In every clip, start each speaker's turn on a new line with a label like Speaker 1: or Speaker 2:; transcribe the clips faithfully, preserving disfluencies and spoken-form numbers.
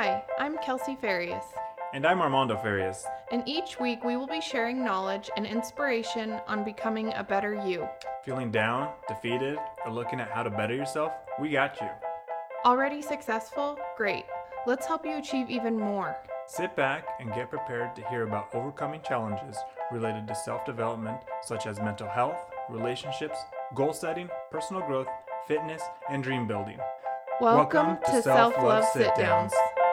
Speaker 1: Hi, I'm Kelsey Farias,
Speaker 2: And I'm Armando Farias.
Speaker 1: and each week we will be sharing knowledge and inspiration on becoming a better you.
Speaker 2: Feeling down, defeated, or looking at how to better yourself? We got you.
Speaker 1: Already successful? Great. Let's help you achieve even more.
Speaker 2: Sit back and get prepared to hear about overcoming challenges related to self-development, such as mental health, relationships, goal setting, personal growth, fitness, and dream building.
Speaker 1: Welcome,
Speaker 2: Welcome
Speaker 1: to,
Speaker 2: to
Speaker 1: Self-Love
Speaker 2: Self-Love
Speaker 1: Sit-Downs.
Speaker 2: Sit-Downs.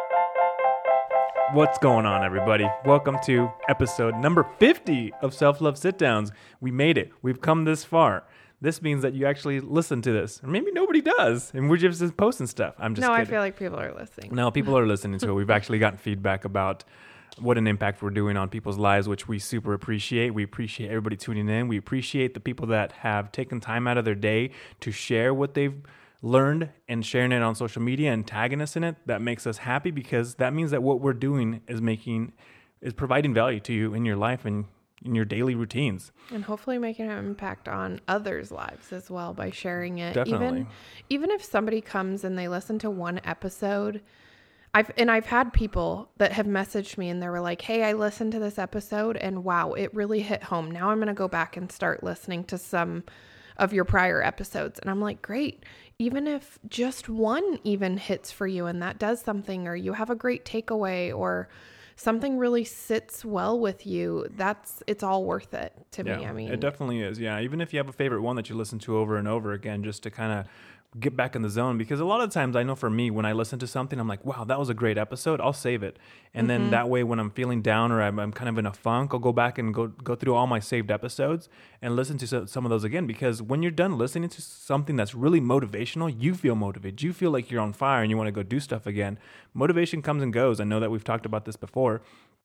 Speaker 2: What's going on, everybody? Welcome to episode number fifty of Self-Love Sit-Downs. We made it. We've come this far. This means that you actually listen to this. Or maybe nobody does, and we're just posting stuff. I'm just
Speaker 1: no,
Speaker 2: kidding.
Speaker 1: I feel like people are listening.
Speaker 2: No, people are listening to it. We've actually gotten feedback about what an impact we're doing on people's lives, which we super appreciate. We appreciate everybody tuning in. We appreciate the people that have taken time out of their day to share what they've learned and sharing it on social media and tagging us in it. That makes us happy because that means that what we're doing is making, is providing value to you in your life and in your daily routines.
Speaker 1: And hopefully making an impact on others' lives as well by sharing it.
Speaker 2: Definitely.
Speaker 1: Even, even if somebody comes and they listen to one episode, I've and I've had people that have messaged me and they were like, hey, I listened to this episode and wow, it really hit home. Now I'm going to go back and start listening to some of your prior episodes. And I'm like, great. Even if just one even hits for you and that does something, or you have a great takeaway, or something really sits well with you, that's, it's all worth it to
Speaker 2: Yeah,
Speaker 1: me. I mean,
Speaker 2: it definitely is. Yeah. Even if you have a favorite one that you listen to over and over again, just to kind of get back in the zone, because a lot of times I know for me, when I listen to something, I'm like, wow, that was a great episode. I'll save it. And
Speaker 1: Mm-hmm.
Speaker 2: then that way, when I'm feeling down or I'm, I'm kind of in a funk, I'll go back and go, go through all my saved episodes and listen to so, some of those again. Because when you're done listening to something that's really motivational, you feel motivated. You feel like you're on fire and you want to go do stuff again. Motivation comes and goes. I know that we've talked about this before.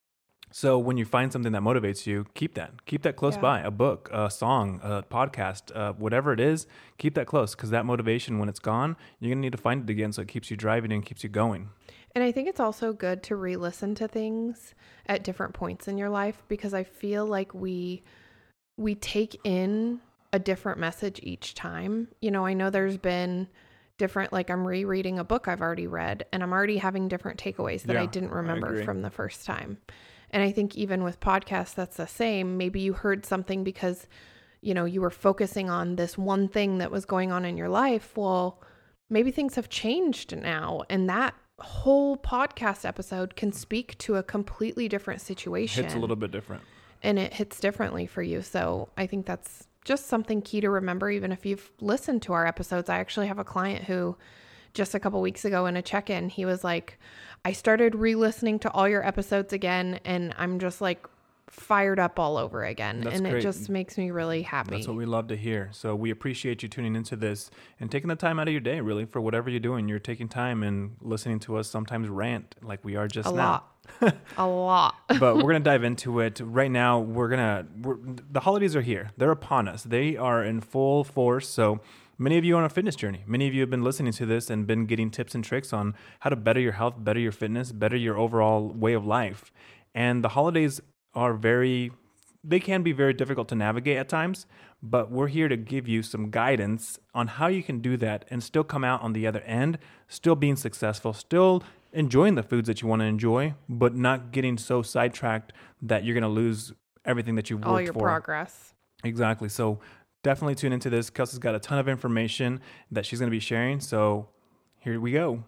Speaker 2: So when you find something that motivates you, keep that. Keep that close
Speaker 1: Yeah.
Speaker 2: by. A book, a song, a podcast, uh, whatever it is, keep that close, because that motivation, when it's gone, you're going to need to find it again, so it keeps you driving and keeps you going.
Speaker 1: And I think it's also good to re-listen to things at different points in your life, because I feel like we we take in a different message each time. You know, I know there's been different, like I'm rereading a book I've already read and I'm already having different takeaways that
Speaker 2: Yeah,
Speaker 1: I didn't
Speaker 2: I
Speaker 1: remember
Speaker 2: agree.
Speaker 1: from the first time. And I think even with podcasts, that's the same. Maybe you heard something because, you know, you were focusing on this one thing that was going on in your life. Well, maybe things have changed now, and that whole podcast episode can speak to a completely different situation.
Speaker 2: Hits a little bit different.
Speaker 1: And it hits differently for you. So I think that's just something key to remember, even if you've listened to our episodes. I actually have a client who just a couple weeks ago in a check-in, he was like, I started re-listening to all your episodes again, and I'm just like fired up all over again.
Speaker 2: That's
Speaker 1: and
Speaker 2: great.
Speaker 1: It just makes me really happy.
Speaker 2: That's what we love to hear. So we appreciate you tuning into this and taking the time out of your day, really, for whatever you're doing. You're taking time and listening to us sometimes rant like we are just
Speaker 1: a
Speaker 2: now.
Speaker 1: lot. a lot.
Speaker 2: But we're going to dive into it right now. We're going to, we're, the holidays are here. They're upon us. They are in full force. So many of you are on a fitness journey. Many of you have been listening to this and been getting tips and tricks on how to better your health, better your fitness, better your overall way of life. And the holidays are very, they can be very difficult to navigate at times, but we're here to give you some guidance on how you can do that and still come out on the other end, still being successful, still enjoying the foods that you want to enjoy, but not getting so sidetracked that you're going to lose everything that you've worked for.
Speaker 1: All your progress.
Speaker 2: Exactly. So definitely tune into this. Kelsey's got a ton of information that she's going to be sharing. So here we go.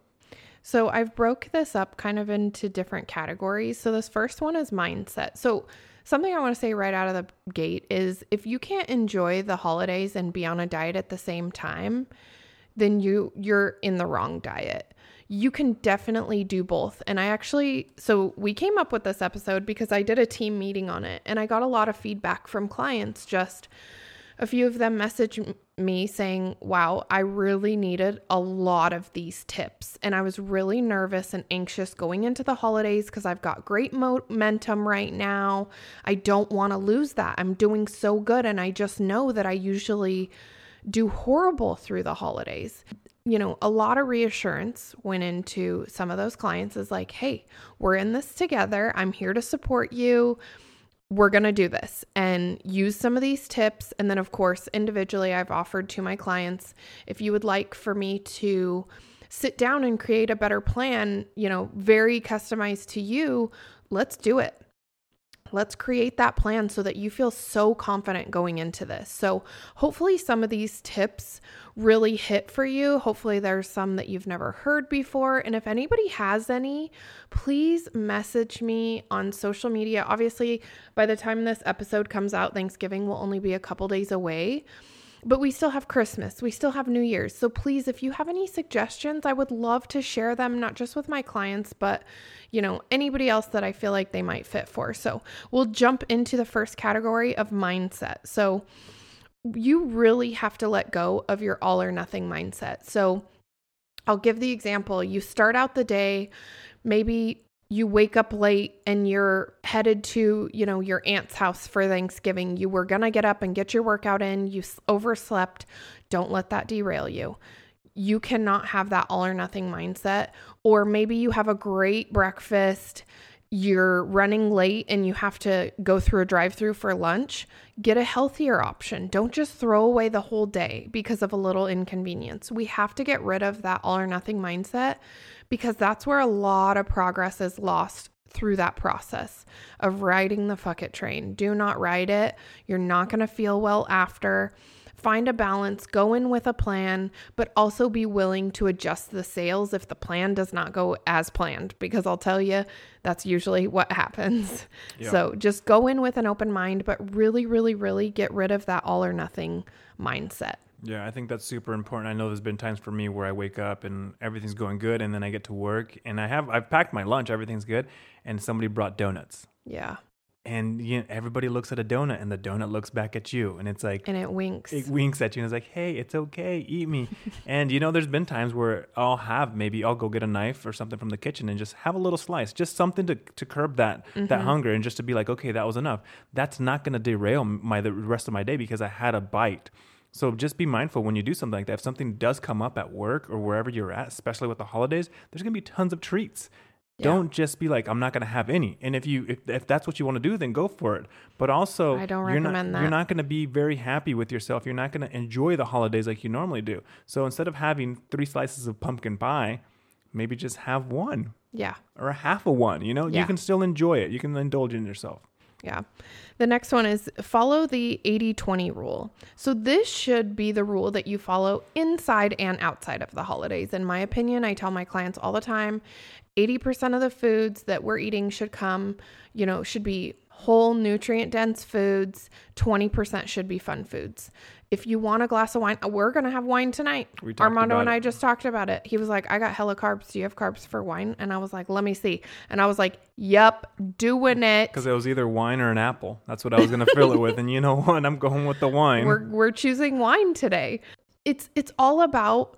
Speaker 1: So I've broke this up kind of into different categories. So this first one is mindset. So something I want to say right out of the gate is if you can't enjoy the holidays and be on a diet at the same time, then you you're in the wrong diet. You can definitely do both. And I actually, so we came up with this episode because I did a team meeting on it and I got a lot of feedback from clients. Just a few of them messaged me saying, wow, I really needed a lot of these tips. And I was really nervous and anxious going into the holidays because I've got great momentum right now. I don't want to lose that. I'm doing so good. And I just know that I usually do horrible through the holidays. You know, a lot of reassurance went into some of those clients is like, hey, we're in this together. I'm here to support you. We're going to do this and use some of these tips. And then, of course, individually, I've offered to my clients, if you would like for me to sit down and create a better plan, you know, very customized to you, let's do it. Let's create that plan so that you feel so confident going into this. So hopefully some of these tips really hit for you. Hopefully there's some that you've never heard before. And if anybody has any, please message me on social media. Obviously, by the time this episode comes out, Thanksgiving will only be a couple days away. But we still have Christmas. We still have New Year's. So please, if you have any suggestions, I would love to share them, not just with my clients, but, you know, anybody else that I feel like they might fit for. So we'll jump into the first category of mindset. So you really have to let go of your all or nothing mindset. So I'll give the example. You start out the day, maybe you wake up late and you're headed to, you know, your aunt's house for Thanksgiving. You were going to get up and get your workout in. You overslept. Don't let that derail you. You cannot have that all or nothing mindset. Or maybe you have a great breakfast. You're running late and you have to go through a drive-through for lunch. Get a healthier option. Don't just throw away the whole day because of a little inconvenience. We have to get rid of that all or nothing mindset, because that's where a lot of progress is lost through that process of riding the fuck it train. Do not ride it. You're not going to feel well after. Find a balance, go in with a plan, but also be willing to adjust the sails if the plan does not go as planned, because I'll tell you, that's usually what happens. Yeah. So just go in with an open mind, but really, really, really get rid of that all or nothing mindset.
Speaker 2: Yeah, I think that's super important. I know there's been times for me where I wake up and everything's going good, and then I get to work and I have I've packed my lunch, everything's good, and somebody brought donuts.
Speaker 1: Yeah.
Speaker 2: And you know, everybody looks at a donut and the donut looks back at you, and it's like,
Speaker 1: and it winks.
Speaker 2: It winks at you and it's like, hey, it's okay, eat me. And you know, there's been times where I'll have maybe I'll go get a knife or something from the kitchen and just have a little slice, just something to to curb that mm-hmm. that hunger, and just to be like, okay, that was enough. That's not going to derail my the rest of my day because I had a bite. So just be mindful when you do something like that. If something does come up at work or wherever you're at, especially with the holidays, there's going to be tons of treats. Yeah. Don't just be like, I'm not going to have any. And if you if, if that's what you want to do, then go for it. But also,
Speaker 1: I don't
Speaker 2: you're
Speaker 1: recommend
Speaker 2: not,
Speaker 1: that.
Speaker 2: You're not going to be very happy with yourself. You're not going to enjoy the holidays like you normally do. So instead of having three slices of pumpkin pie, maybe just have one.
Speaker 1: Yeah.
Speaker 2: Or a half of one. You know, yeah. You can still enjoy it. You can indulge in yourself.
Speaker 1: Yeah. The next one is follow the eighty twenty rule. So this should be the rule that you follow inside and outside of the holidays. In my opinion, I tell my clients all the time, eighty percent of the foods that we're eating should come, you know, should be whole nutrient dense foods. twenty percent should be fun foods. If you want a glass of wine, we're going to have wine tonight. Armando and I just talked about it. He was like, I got hella carbs. Do you have carbs for wine? And I was like, let me see. And I was like, yep, doing it.
Speaker 2: Because it was either wine or an apple. That's what I was going to fill it with. And you know what? I'm going with the wine.
Speaker 1: We're we're choosing wine today. It's it's all about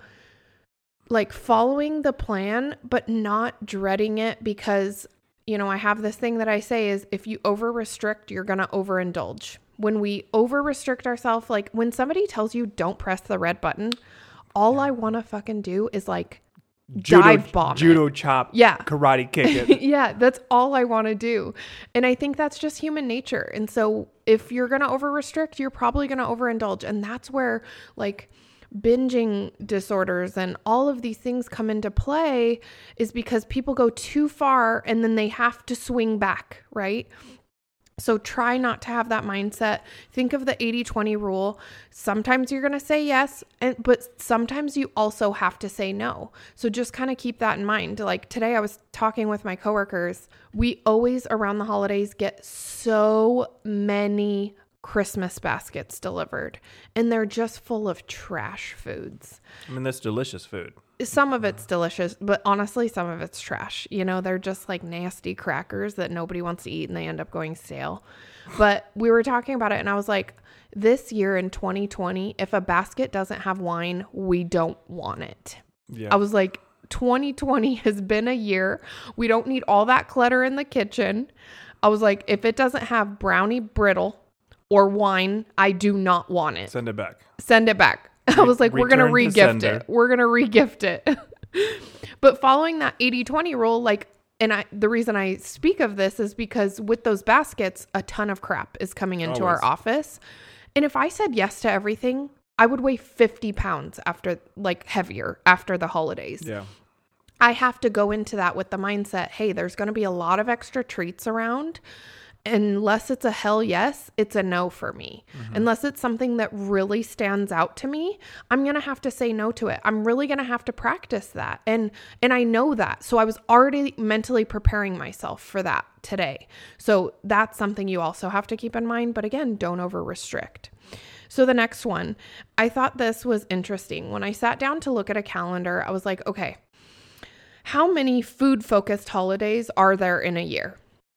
Speaker 1: like following the plan, but not dreading it, because, you know, I have this thing that I say is if you over restrict, you're going to overindulge. When we over restrict ourselves, like when somebody tells you don't press the red button, all I want to fucking do is like
Speaker 2: judo,
Speaker 1: dive bomb
Speaker 2: judo
Speaker 1: it.
Speaker 2: chop,
Speaker 1: yeah,
Speaker 2: karate kick it.
Speaker 1: Yeah, that's all I want to do. And I think that's just human nature. And so if you're going to over restrict, you're probably going to overindulge. And that's where like binging disorders and all of these things come into play, is because people go too far and then they have to swing back, right? So try not to have that mindset. Think of the eighty twenty rule. Sometimes you're going to say yes, and but sometimes you also have to say no. So just kind of keep that in mind. Like today I was talking with my coworkers. We always around the holidays get so many Christmas baskets delivered, and they're just full of trash foods.
Speaker 2: I mean, that's delicious food.
Speaker 1: Some of it's delicious, but honestly, some of it's trash. You know, they're just like nasty crackers that nobody wants to eat and they end up going stale. But we were talking about it and I was like, this year in twenty twenty, if a basket doesn't have wine, we don't want it. Yeah. I was like, twenty twenty has been a year. We don't need all that clutter in the kitchen. I was like, if it doesn't have brownie brittle or wine, I do not want it.
Speaker 2: Send it back.
Speaker 1: Send it back. I was like, we're going to regift it. We're going to regift it. But following that eighty twenty rule, like, and I, the reason I speak of this is because with those baskets, a ton of crap is coming into
Speaker 2: Always.
Speaker 1: Our office. And if I said yes to everything, I would weigh fifty pounds after, like heavier after the holidays.
Speaker 2: Yeah.
Speaker 1: I have to go into that with the mindset, hey, there's going to be a lot of extra treats around. Unless it's a hell yes, it's a no for me. Mm-hmm. Unless it's something that really stands out to me, I'm going to have to say no to it. I'm really going to have to practice that. And and I know that. So I was already mentally preparing myself for that today. So that's something you also have to keep in mind. But again, don't over restrict. So the next one, I thought this was interesting. When I sat down to look at a calendar, I was like, okay, how many food-focused holidays are there in a year?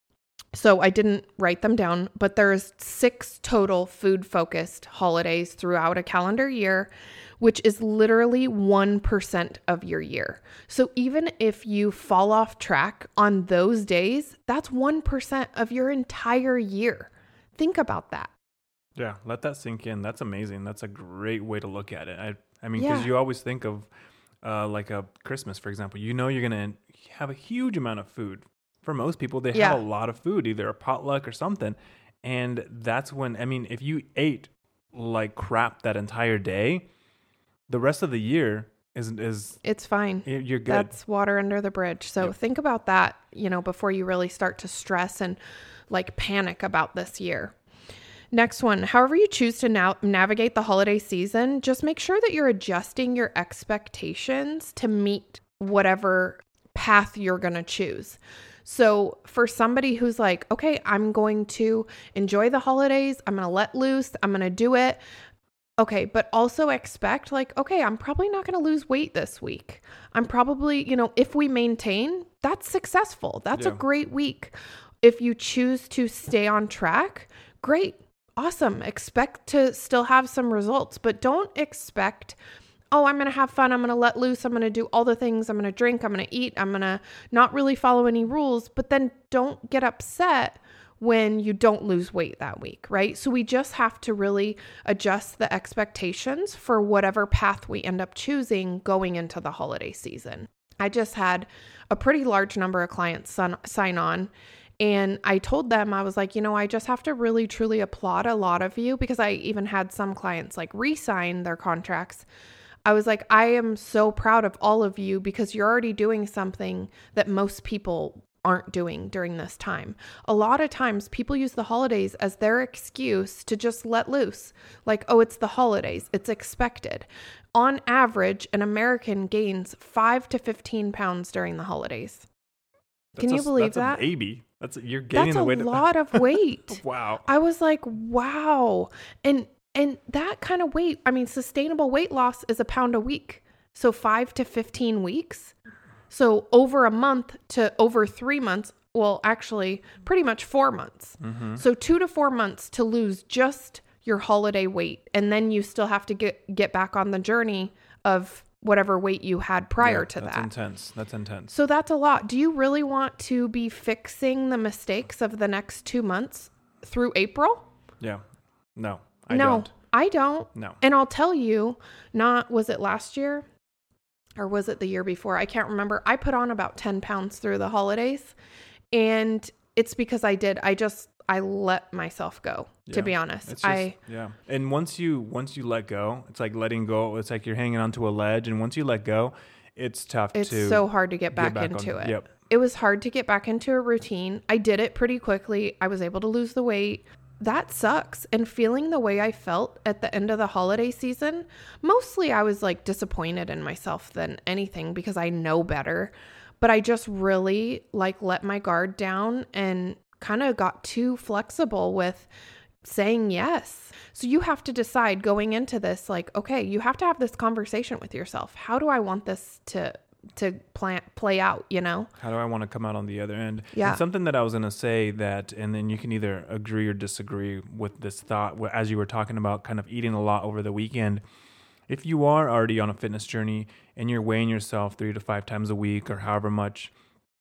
Speaker 1: So I didn't write them down, but there's six total food-focused holidays throughout a calendar year, which is literally one percent of your year. So even if you fall off track on those days, that's one percent of your entire year. Think about that.
Speaker 2: Yeah, let that sink in. That's amazing. That's a great way to look at it. I, I mean, because
Speaker 1: Yeah.
Speaker 2: you always think of uh, like a Christmas, for example. You know you're going to have a huge amount of food. For most people, they
Speaker 1: Yeah.
Speaker 2: have a lot of food, either a potluck or something. And that's when, I mean, if you ate like crap that entire day, the rest of the year is, is
Speaker 1: It's fine.
Speaker 2: you're good.
Speaker 1: That's water under the bridge. So
Speaker 2: Yep.
Speaker 1: think about that, you know, before you really start to stress and like panic about this year. Next one, however you choose to now navigate the holiday season, just make sure that you're adjusting your expectations to meet whatever path you're going to choose. So for somebody who's like, okay, I'm going to enjoy the holidays, I'm going to let loose, I'm going to do it. Okay, but also expect like, okay, I'm probably not going to lose weight this week. I'm probably, you know, if we maintain, that's successful. That's
Speaker 2: Yeah.
Speaker 1: a great week. If you choose to stay on track, great, awesome. Expect to still have some results, but don't expect, oh, I'm going to have fun. I'm going to let loose. I'm going to do all the things. I'm going to drink. I'm going to eat. I'm going to not really follow any rules, but then don't get upset when you don't lose weight that week, right? So we just have to really adjust the expectations for whatever path we end up choosing going into the holiday season. I just had a pretty large number of clients son- sign on. And I told them, I was like, you know, I just have to really, truly applaud a lot of you, because I even had some clients like re-sign their contracts. I was like, I am so proud of all of you, because you're already doing something that most people aren't doing during this time. A lot of times people use the holidays as their excuse to just let loose. Like, oh, it's the holidays. It's expected. On average, an American gains five to fifteen pounds during the holidays.
Speaker 2: That's
Speaker 1: Can you
Speaker 2: a,
Speaker 1: believe
Speaker 2: that's
Speaker 1: that?
Speaker 2: a baby. That's you're gaining
Speaker 1: That's
Speaker 2: the
Speaker 1: a
Speaker 2: weight.
Speaker 1: lot of weight.
Speaker 2: Wow.
Speaker 1: I was like, wow. And and that kind of weight, I mean, sustainable weight loss is a pound a week. So five to fifteen weeks. So over a month to over three months. Well, actually, pretty much four months. Mm-hmm. So two to four months to lose just your holiday weight. And then you still have to get, get back on the journey of whatever weight you had prior
Speaker 2: Yeah,
Speaker 1: to
Speaker 2: that's
Speaker 1: that.
Speaker 2: That's intense. That's intense.
Speaker 1: So that's a lot. Do you really want to be fixing the mistakes of the next two months through April?
Speaker 2: Yeah. No, I
Speaker 1: no,
Speaker 2: don't.
Speaker 1: I don't.
Speaker 2: No.
Speaker 1: And I'll tell you, not, was it last year or was it the year before? I can't remember. I put on about ten pounds through the holidays, and it's because I did. I just, I let myself go,
Speaker 2: Yeah.
Speaker 1: to be honest.
Speaker 2: It's just,
Speaker 1: I,
Speaker 2: yeah. And once you, once you let go, it's like letting go. It's like you're hanging onto a ledge. And once you let go, it's tough
Speaker 1: it's
Speaker 2: to.
Speaker 1: so hard to get back,
Speaker 2: back
Speaker 1: into
Speaker 2: on,
Speaker 1: it.
Speaker 2: Yep.
Speaker 1: It was hard to get back into a routine. I did it pretty quickly. I was able to lose the weight. That sucks. And feeling the way I felt at the end of the holiday season, mostly I was like disappointed in myself than anything, because I know better. But I just really like let my guard down and kind of got too flexible with saying yes. So you have to decide going into this, like, okay, you have to have this conversation with yourself. How do I want this to to plan, play out, you know?
Speaker 2: How do I want to come out on the other end?
Speaker 1: Yeah.
Speaker 2: And something that I was going to say that, and then you can either agree or disagree with this thought, as you were talking about kind of eating a lot over the weekend. If you are already on a fitness journey and you're weighing yourself three to five times a week or however much,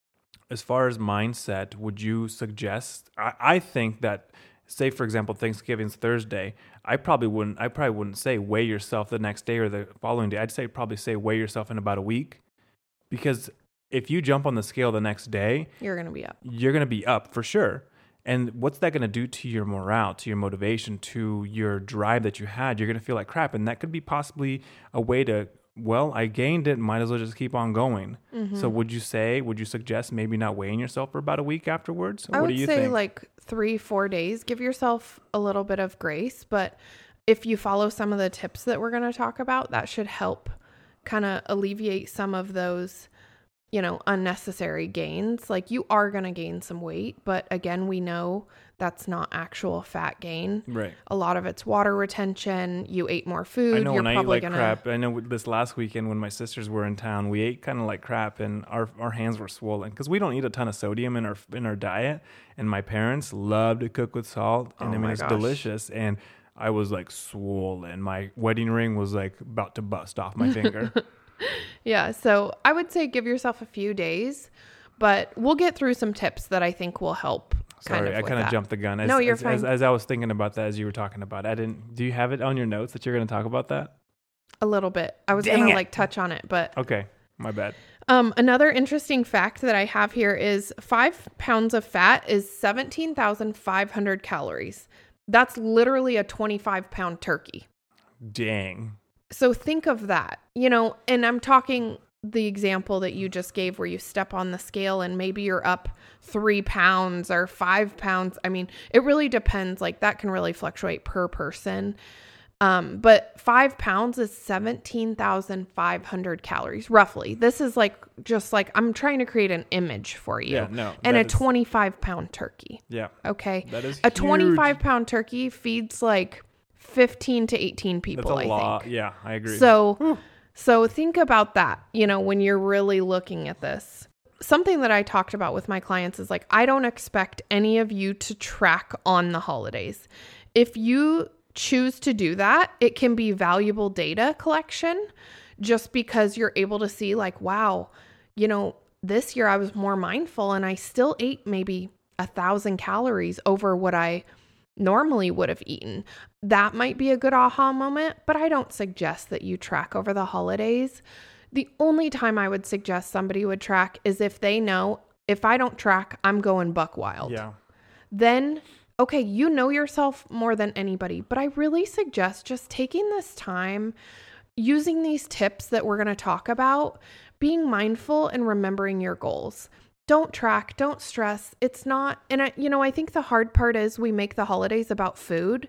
Speaker 2: as far as mindset, would you suggest, I, I think that, say for example, Thanksgiving's Thursday, I probably wouldn't, I probably wouldn't say weigh yourself the next day or the following day. I'd say probably say weigh yourself in about a week. Because if you jump on the scale the next day,
Speaker 1: You're going to be up.
Speaker 2: you're going to be up for sure. And what's that going to do to your morale, to your motivation, to your drive that you had? You're going to feel like crap. And that could be possibly a way to, well, I gained it, might as well just keep on going. Mm-hmm. So would you say, would you suggest maybe not weighing yourself for about a week afterwards? Or
Speaker 1: I
Speaker 2: what
Speaker 1: would
Speaker 2: do you
Speaker 1: say
Speaker 2: think?
Speaker 1: like three, four days. Give yourself a little bit of grace. But if you follow some of the tips that we're going to talk about, that should help kind of alleviate some of those, you know, unnecessary gains. Like you are going to gain some weight, but again, we know that's not actual fat gain.
Speaker 2: Right.
Speaker 1: A lot of it's water retention. You ate more food.
Speaker 2: I know
Speaker 1: You're
Speaker 2: when I eat
Speaker 1: probably
Speaker 2: like
Speaker 1: gonna...
Speaker 2: crap. I know this last weekend when my sisters were in town, we ate kind of like crap, and our our hands were swollen because we don't eat a ton of sodium in our in our diet. And my parents love to cook with salt, and
Speaker 1: Oh
Speaker 2: I mean
Speaker 1: my
Speaker 2: it's
Speaker 1: gosh.
Speaker 2: delicious. And I was like swollen. My wedding ring was like about to bust off my finger.
Speaker 1: Yeah. So I would say give yourself a few days, but we'll get through some tips that I think will help.
Speaker 2: Sorry,
Speaker 1: kind of
Speaker 2: I
Speaker 1: with
Speaker 2: kind of
Speaker 1: that.
Speaker 2: jumped the gun. As,
Speaker 1: No, you're
Speaker 2: as,
Speaker 1: fine.
Speaker 2: As, as I was thinking about that, as you were talking about it, I didn't. Do you have it on your notes that you're going to talk about that?
Speaker 1: A little bit. I was
Speaker 2: Dang
Speaker 1: going to
Speaker 2: it.
Speaker 1: like touch on it, but
Speaker 2: Okay, my bad.
Speaker 1: um, another interesting fact that I have here is five pounds of fat is seventeen thousand five hundred calories. That's literally a twenty-five pound turkey.
Speaker 2: Dang.
Speaker 1: So think of that, you know, and I'm talking the example that you just gave where you step on the scale and maybe you're up three pounds or five pounds. I mean, it really depends. Like that can really fluctuate per person. Um, but five pounds is seventeen thousand five hundred calories, roughly. This is like, just like, I'm trying to create an image for you.
Speaker 2: Yeah, no.
Speaker 1: And
Speaker 2: that
Speaker 1: a
Speaker 2: is-
Speaker 1: twenty-five pound turkey.
Speaker 2: Yeah.
Speaker 1: Okay.
Speaker 2: That is
Speaker 1: A
Speaker 2: huge.
Speaker 1: twenty-five pound turkey feeds like fifteen to eighteen people,
Speaker 2: That's a
Speaker 1: I
Speaker 2: lot.
Speaker 1: think.
Speaker 2: Yeah, I agree.
Speaker 1: So, so think about that, you know, when you're really looking at this. Something that I talked about with my clients is like, I don't expect any of you to track on the holidays. If you choose to do that, it can be valuable data collection just because you're able to see like, wow, you know, this year I was more mindful and I still ate maybe a thousand calories over what I normally would have eaten. That might be a good aha moment, but I don't suggest that you track over the holidays. The only time I would suggest somebody would track is if they know, if I don't track, I'm going buck wild.
Speaker 2: Yeah.
Speaker 1: Then, okay, you know yourself more than anybody, but I really suggest just taking this time, using these tips that we're going to talk about, being mindful and remembering your goals. Don't track, don't stress. It's not, and I, you know, I think the hard part is we make the holidays about food,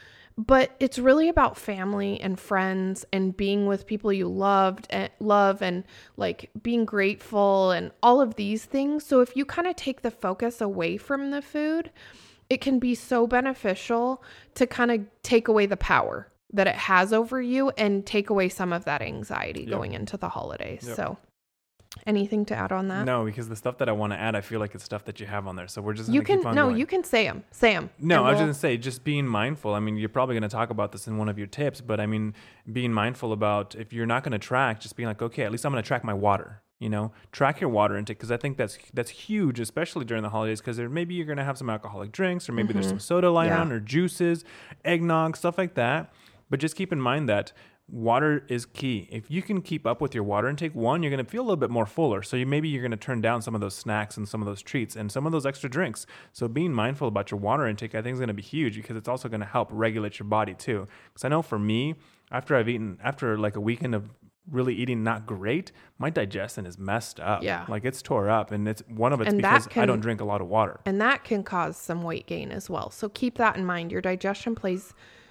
Speaker 1: but it's really about family and friends and being with people you loved and love and like being grateful and all of these things. So if you kind of take the focus away from the food, it can be so beneficial to kind of take away the power that it has over you and take away some of that anxiety
Speaker 2: Yep.
Speaker 1: going into the holidays.
Speaker 2: Yep.
Speaker 1: So anything to add on that?
Speaker 2: No, because the stuff that I want to add, I feel like it's stuff that you have on there. So we're just gonna
Speaker 1: You can,
Speaker 2: keep on
Speaker 1: no,
Speaker 2: going.
Speaker 1: you can say them, say them.
Speaker 2: No, I was going to say, just being mindful. I mean, you're probably going to talk about this in one of your tips, but I mean, being mindful about if you're not going to track, just being like, okay, at least I'm going to track my water. You know, track your water intake, because I think that's that's huge, especially during the holidays, because there maybe you're going to have some alcoholic drinks, or maybe there's some soda lying
Speaker 1: Yeah.
Speaker 2: around, or juices, eggnog, stuff like that. But just keep in mind that water is key. If you can keep up with your water intake, one, you're going to feel a little bit more fuller. So you maybe you're going to turn down some of those snacks and some of those treats and some of those extra drinks. So being mindful about your water intake, I think, is going to be huge, because it's also going to help regulate your body too. Because I know for me, after I've eaten, after like a weekend of really eating not great, my digestion is messed up.
Speaker 1: Yeah.
Speaker 2: Like it's tore up, and it's one of it's
Speaker 1: And that
Speaker 2: because I
Speaker 1: can-
Speaker 2: don't drink a lot of water.
Speaker 1: And that can cause some weight gain as well. So keep that in mind. Your digestion plays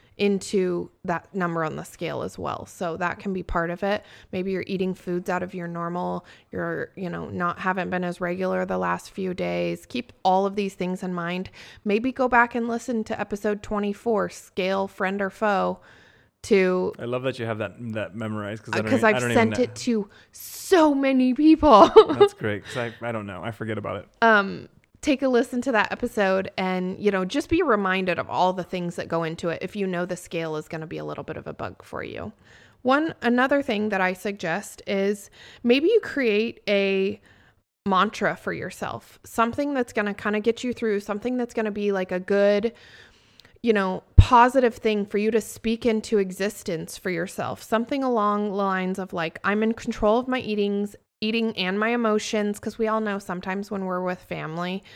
Speaker 1: into that number on the scale as well. So that can be part of it. Maybe you're eating foods out of your normal, you're, you know, not haven't been as regular the last few days. Keep all of these things in mind. Maybe go back and listen to episode twenty-four, Scale Friend or Foe, to
Speaker 2: I love that you have that that memorized, because
Speaker 1: because
Speaker 2: I
Speaker 1: I've
Speaker 2: don't
Speaker 1: sent
Speaker 2: even
Speaker 1: it to so many people.
Speaker 2: That's great, because I, I don't know. I forget about it.
Speaker 1: um, take a listen to that episode and, you know, just be reminded of all the things that go into it if you know the scale is going to be a little bit of a bug for you. One, another thing that I suggest is maybe you create a mantra for yourself, something that's going to kind of get you through, something that's going to be like a good, you know, positive thing for you to speak into existence for yourself. Something along the lines of like, I'm in control of my eatings, eating and my emotions. Cause we all know sometimes when we're with family,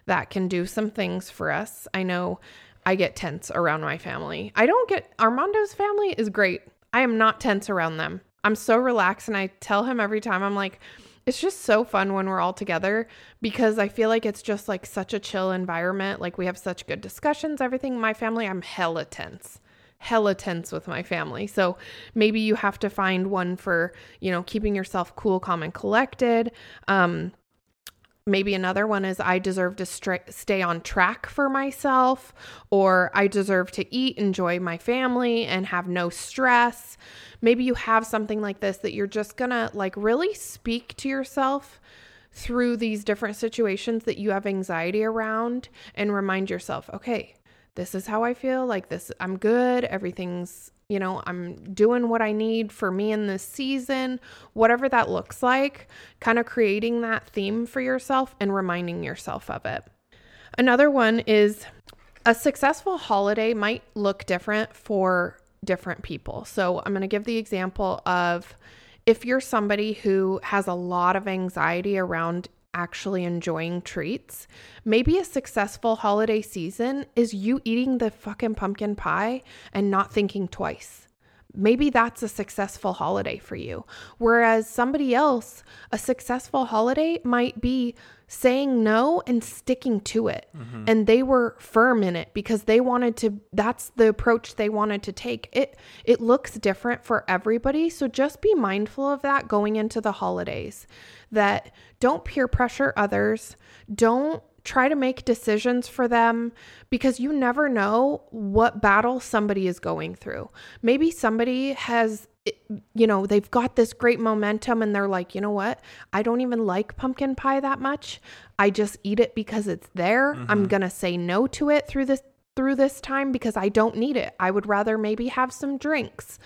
Speaker 1: that can do some things for us. I know I get tense around my family. I don't get, Armando's family is great. I am not tense around them. I'm so relaxed, and I tell him every time, I'm like, it's just so fun when we're all together, because I feel like it's just like such a chill environment. Like we have such good discussions, everything. My family, I'm hella tense, hella tense with my family. So maybe you have to find one for, you know, keeping yourself cool, calm, and collected. Um, Maybe another one is I deserve to stra- stay on track for myself, or I deserve to eat, enjoy my family, and have no stress. Maybe you have something like this that you're just gonna like really speak to yourself through these different situations that you have anxiety around, and remind yourself, okay, this is how I feel, like this, I'm good. Everything's, you know, I'm doing what I need for me in this season, whatever that looks like, kind of creating that theme for yourself and reminding yourself of it. Another one is a successful holiday might look different for different people. So I'm going to give the example of if you're somebody who has a lot of anxiety around actually enjoying treats, maybe a successful holiday season is you eating the fucking pumpkin pie and not thinking twice. Maybe that's a successful holiday for you. Whereas somebody else, a successful holiday might be saying no and sticking to it. Mm-hmm. And they were firm in it because they wanted to, that's the approach they wanted to take. It it looks different for everybody. So just be mindful of that going into the holidays, that don't peer pressure others. Don't try to make decisions for them, because you never know what battle somebody is going through. Maybe somebody has, you know, they've got this great momentum and they're like, you know what? I don't even like pumpkin pie that much. I just eat it because it's there. Mm-hmm. I'm going to say no to it through this, through this time because I don't need it. I would rather maybe have some drinks.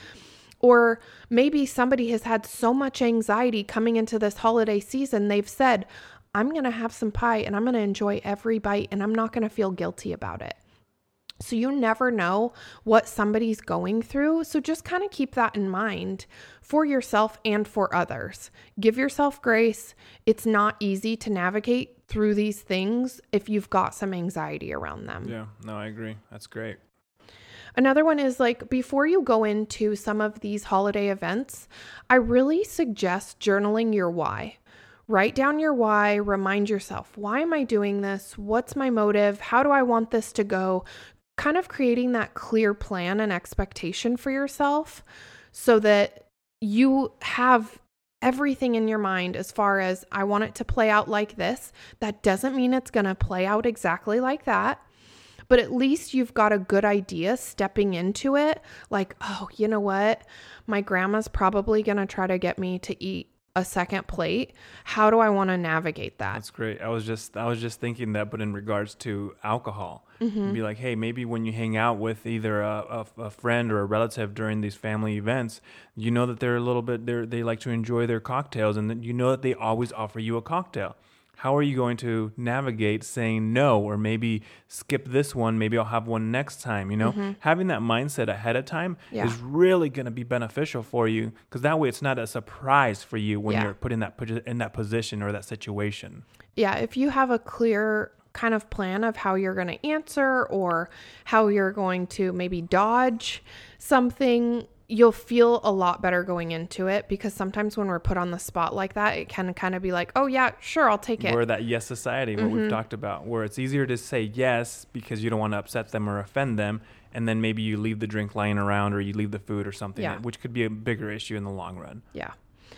Speaker 1: Or maybe somebody has had so much anxiety coming into this holiday season. They've said, I'm going to have some pie and I'm going to enjoy every bite and I'm not going to feel guilty about it. So you never know what somebody's going through. So just kind of keep that in mind for yourself and for others. Give yourself grace. It's not easy to navigate through these things if you've got some anxiety around them.
Speaker 2: Yeah, no, I agree. That's great.
Speaker 1: Another one is like, before you go into some of these holiday events, I really suggest journaling your why. Write down your why, remind yourself, why am I doing this? What's my motive? How do I want this to go? Kind of creating that clear plan and expectation for yourself so that you have everything in your mind as far as, I want it to play out like this. That doesn't mean it's going to play out exactly like that, but at least you've got a good idea stepping into it. Like, oh, you know what? My grandma's probably going to try to get me to eat a second plate. How do I want to navigate that?
Speaker 2: That's great. I was just I was just thinking that, but in regards to alcohol, mm-hmm. be like, hey, maybe when you hang out with either a, a, a friend or a relative during these family events, you know that they're a little bit they they like to enjoy their cocktails, and then you know that they always offer you a cocktail. How are you going to navigate saying no, or maybe skip this one, maybe I'll have one next time, you know? Mm-hmm. Having that mindset ahead of time yeah. is really going to be beneficial for you, because that way it's not a surprise for you when yeah. you're put in that, in that position or that situation.
Speaker 1: Yeah, if you have a clear kind of plan of how you're going to answer or how you're going to maybe dodge something, you'll feel a lot better going into it, because sometimes when we're put on the spot like that, it can kind of be like, oh yeah, sure, I'll take it.
Speaker 2: We're that yes society, what mm-hmm. we've talked about, where it's easier to say yes because you don't want to upset them or offend them. And then maybe you leave the drink lying around, or you leave the food or something, yeah. which could be a bigger issue in the long run.
Speaker 1: Yeah.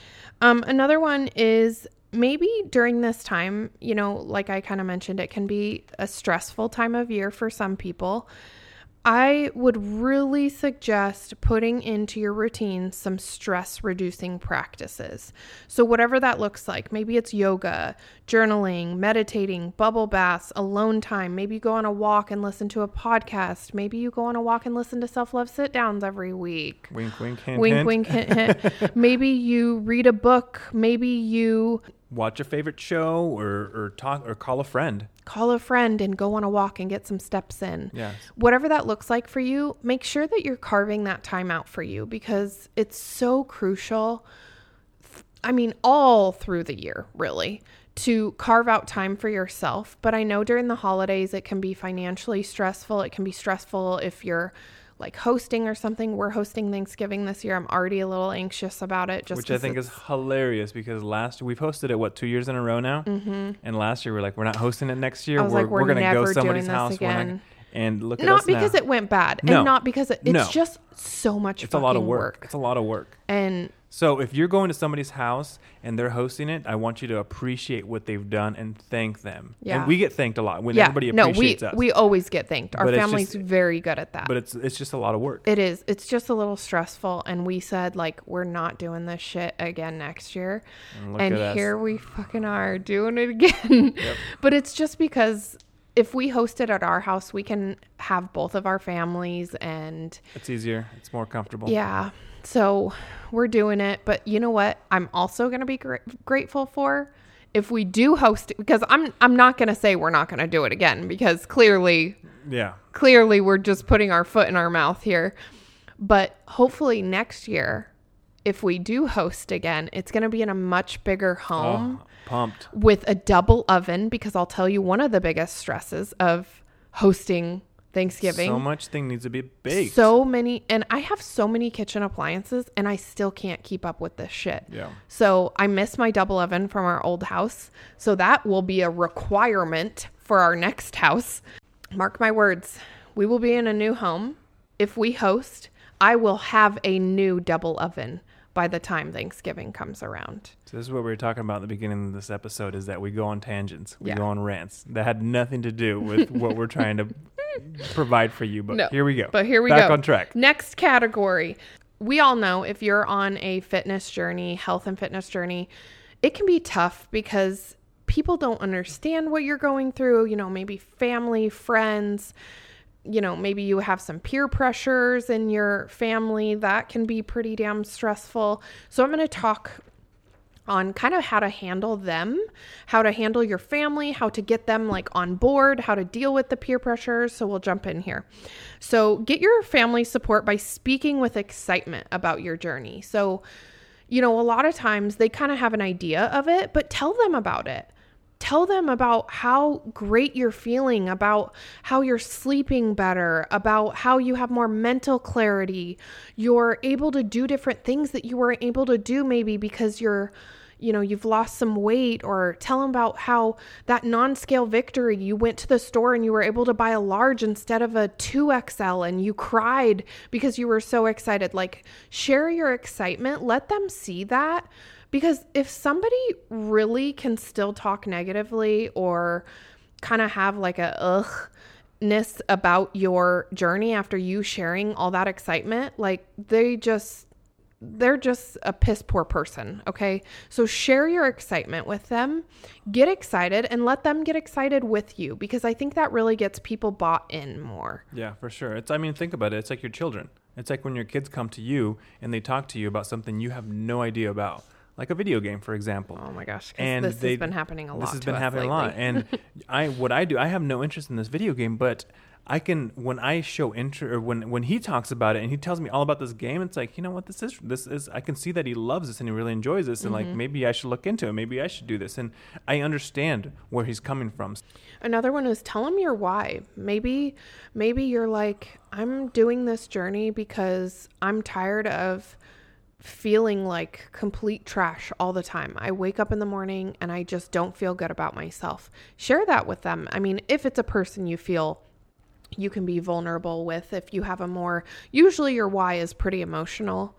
Speaker 1: Um, another one is maybe during this time, you know, like I kind of mentioned, it can be a stressful time of year for some people. I would really suggest putting into your routine some stress reducing practices. So whatever that looks like, maybe it's yoga, journaling, meditating, bubble baths, alone time. Maybe you go on a walk and listen to a podcast. Maybe you go on a walk and listen to self-love sit downs every week.
Speaker 2: Wink, wink, hint,
Speaker 1: wink,
Speaker 2: hint.
Speaker 1: wink, hint, hint. Maybe you read a book. Maybe you
Speaker 2: watch a favorite show, or, or talk, or call a friend.
Speaker 1: Call a friend and go on a walk and get some steps in.
Speaker 2: Yes.
Speaker 1: Whatever that looks like for you, make sure that you're carving that time out for you, because it's so crucial. I mean, all through the year, really, to carve out time for yourself. But I know during the holidays, it can be financially stressful. It can be stressful if you're like hosting or something. We're hosting Thanksgiving this year. I'm already a little anxious about it. Just
Speaker 2: Which I think is hilarious because last we've hosted it, what, two years in a row now? Mm-hmm. And last year we we're like, we're not hosting it next year.
Speaker 1: I was
Speaker 2: we're
Speaker 1: like, we're,
Speaker 2: we're going to go
Speaker 1: never
Speaker 2: somebody's
Speaker 1: doing this
Speaker 2: house.
Speaker 1: again.
Speaker 2: We're not, and look at
Speaker 1: Not
Speaker 2: us
Speaker 1: because
Speaker 2: now.
Speaker 1: it went bad.
Speaker 2: No.
Speaker 1: And not because it, it's
Speaker 2: No.
Speaker 1: just so much
Speaker 2: It's a
Speaker 1: fucking
Speaker 2: lot of work.
Speaker 1: work.
Speaker 2: It's a lot of work.
Speaker 1: And
Speaker 2: So if you're going to somebody's house and they're hosting it, I want you to appreciate what they've done and thank them.
Speaker 1: Yeah.
Speaker 2: And we get thanked a lot when
Speaker 1: yeah,
Speaker 2: everybody
Speaker 1: no, we,
Speaker 2: appreciates us.
Speaker 1: we always get thanked. Our
Speaker 2: But it's
Speaker 1: family's
Speaker 2: just-
Speaker 1: very good at that.
Speaker 2: But it's it's just a lot of work.
Speaker 1: It is. It's just a little stressful. And we said, like, we're not doing this shit again next year.
Speaker 2: And look
Speaker 1: And
Speaker 2: at us.
Speaker 1: here we fucking are doing it again.
Speaker 2: Yep.
Speaker 1: But it's just because if we host it at our house, we can have both of our families and
Speaker 2: It's easier. It's more comfortable.
Speaker 1: yeah. So we're doing it. But you know what? I'm also going to be gr- grateful for if we do host it, because I'm, I'm not going to say we're not going to do it again, because clearly,
Speaker 2: Yeah.
Speaker 1: clearly we're just putting our foot in our mouth here. But hopefully next year, if we do host again, it's going to be in a much bigger home.
Speaker 2: Oh, pumped.
Speaker 1: With a double oven, because I'll tell you one of the biggest stresses of hosting Thanksgiving.
Speaker 2: So much thing needs to be baked.
Speaker 1: So many, and I have so many kitchen appliances and I still can't keep up with this shit.
Speaker 2: Yeah.
Speaker 1: So I miss my double oven from our old house. So that will be a requirement for our next house. Mark my words, we will be in a new home. If we host, I will have a new double oven by the time Thanksgiving comes around.
Speaker 2: So this is what we were talking about at the beginning of this episode, is that we go on tangents. We
Speaker 1: Yeah.
Speaker 2: go on rants. That had nothing to do with what we're trying to provide for you. But
Speaker 1: No,
Speaker 2: here we go.
Speaker 1: But here we
Speaker 2: Back
Speaker 1: go.
Speaker 2: on track.
Speaker 1: Next category. We all know if you're on a fitness journey, health and fitness journey, it can be tough because people don't understand what you're going through. You know, maybe family, friends, you know, maybe you have some peer pressures in your family that can be pretty damn stressful. So I'm going to talk on kind of how to handle them, how to handle your family, how to get them like on board, how to deal with the peer pressures. So we'll jump in here. So get your family support by speaking with excitement about your journey. So, you know, a lot of times they kind of have an idea of it, but tell them about it. Tell them about how great you're feeling, about how you're sleeping better, about how you have more mental clarity. You're able to do different things that you weren't able to do maybe because you're, you know, you've lost some weight. Or tell them about how that non-scale victory, you went to the store and you were able to buy a large instead of a two X L and you cried because you were so excited. Like, share your excitement. Let them see that. Because if somebody really can still talk negatively or kind of have like a ugh-ness about your journey after you sharing all that excitement, like they just, they're just a piss poor person. Okay. So share your excitement with them, get excited, and let them get excited with you, because I think that really gets people bought in more.
Speaker 2: Yeah, for sure. It's, I mean, think about it. It's like your children. It's like when your kids come to you and they talk to you about something you have no idea about. Like a video game, for example.
Speaker 1: Oh my gosh.
Speaker 2: And
Speaker 1: this
Speaker 2: they,
Speaker 1: has been happening a lot.
Speaker 2: This has
Speaker 1: to
Speaker 2: been
Speaker 1: us
Speaker 2: happening
Speaker 1: lately.
Speaker 2: a lot. And I, what I do, I have no interest in this video game, but I can, when I show interest, or when, when he talks about it and he tells me all about this game, it's like, you know what, this is, this is, I can see that he loves this and he really enjoys this. And mm-hmm. like, maybe I should look into it. Maybe I should do this. And I understand where he's coming from.
Speaker 1: Another one is tell him your why. Maybe, maybe you're like, I'm doing this journey because I'm tired of feeling like complete trash all the time. I wake up in the morning and I just don't feel good about myself. Share that with them. I mean, if it's a person you feel you can be vulnerable with, if you have a more, usually your why is pretty emotional,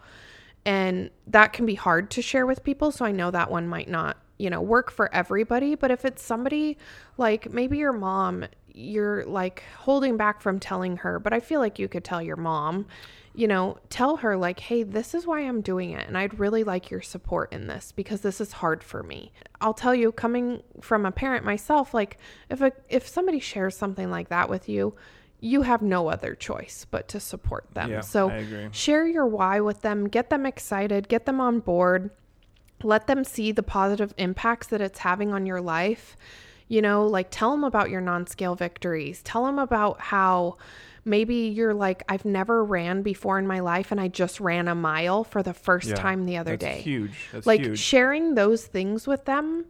Speaker 1: and that can be hard to share with people. So I know that one might not, you know, work for everybody, but if it's somebody like maybe your mom, you're like holding back from telling her, but I feel like you could tell your mom, you know, tell her like, hey, this is why I'm doing it. And I'd really like your support in this because this is hard for me. I'll tell you, coming from a parent myself, like if a, if somebody shares something like that with you, you have no other choice but to support them.
Speaker 2: Yeah,
Speaker 1: so
Speaker 2: I agree.
Speaker 1: Share your why with them, get them excited, get them on board, let them see the positive impacts that it's having on your life. You know, like tell them about your non-scale victories. Tell them about how maybe you're like, I've never ran before in my life and I just ran a mile for the first
Speaker 2: Yeah,
Speaker 1: time the other
Speaker 2: that's
Speaker 1: day.
Speaker 2: Huge. That's
Speaker 1: like
Speaker 2: huge.
Speaker 1: Sharing those things with them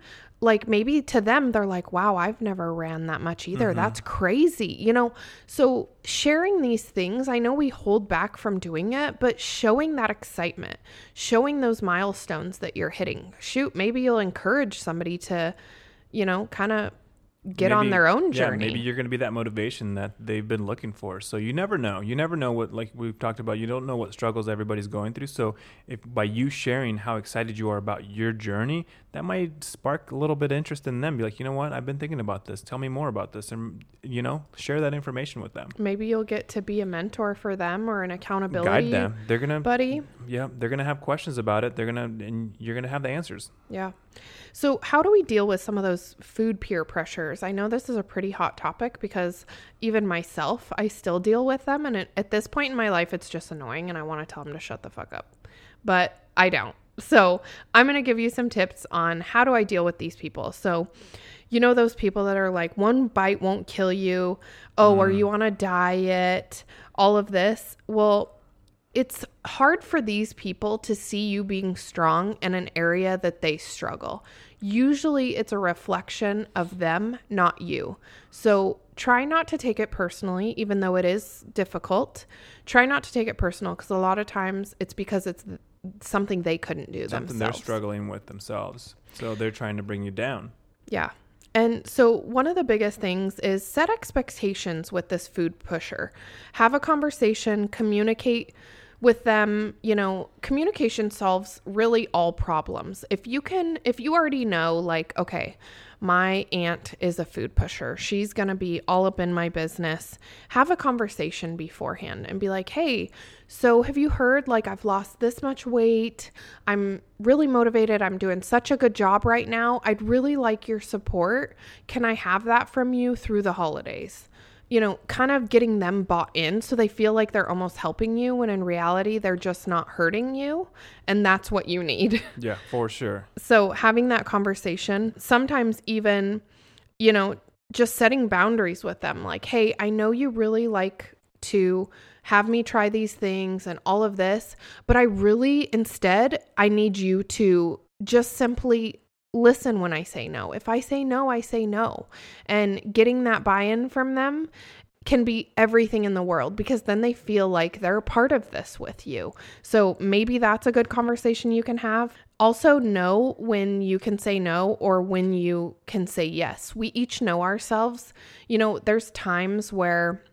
Speaker 1: like maybe to them, they're like, wow, I've never ran that much either. Mm-hmm. That's crazy. You know, so sharing these things, I know we hold back from doing it, but showing that excitement, showing those milestones that you're hitting, shoot, maybe you'll encourage somebody to, you know, kind of get maybe, on their own journey.
Speaker 2: Yeah, maybe you're going to be that motivation that they've been looking for. So you never know. You never know what, like we've talked about, you don't know what struggles everybody's going through. So if by you sharing how excited you are about your journey, that might spark a little bit of interest in them. Be like, you know what, I've been thinking about this. Tell me more about this. And, you know, share that information with them.
Speaker 1: Maybe you'll get to be a mentor for them or an accountability
Speaker 2: guide them. They're going to,
Speaker 1: buddy.
Speaker 2: Yeah, they're going to have questions about it. They're going to, and you're going to have the answers.
Speaker 1: Yeah. So how do we deal with some of those food peer pressures? I know this is a pretty hot topic because even myself, I still deal with them. And it, at this point in my life, it's just annoying and I want to tell them to shut the fuck up, but I don't. So I'm going to give you some tips on how do I deal with these people. So, you know, those people that are like, one bite won't kill you. Oh, mm. Are you on a diet? All of this. Well, it's hard for these people to see you being strong in an area that they struggle. Usually it's a reflection of them, not you. So try not to take it personally, even though it is difficult. Try not to take it personal because a lot of times it's because it's something they couldn't do
Speaker 2: something
Speaker 1: themselves.
Speaker 2: They're struggling with themselves. So they're trying to bring you down.
Speaker 1: Yeah. And so one of the biggest things is set expectations with this food pusher. Have a conversation, communicate with them. You know, communication solves really all problems. If you can, if you already know, like, okay, my aunt is a food pusher. She's going to be all up in my business. Have a conversation beforehand and be like, hey, so have you heard, like, I've lost this much weight. I'm really motivated. I'm doing such a good job right now. I'd really like your support. Can I have that from you through the holidays? You know, kind of getting them bought in so they feel like they're almost helping you when in reality, they're just not hurting you. And that's what you need.
Speaker 2: Yeah, for sure.
Speaker 1: So having that conversation, sometimes even, you know, just setting boundaries with them. Like, hey, I know you really like to have me try these things and all of this, but I really, instead, I need you to just simply listen when I say no. If I say no, I say no. And getting that buy-in from them can be everything in the world because then they feel like they're a part of this with you. So maybe that's a good conversation you can have. Also know when you can say no or when you can say yes. We each know ourselves. You know, there's times where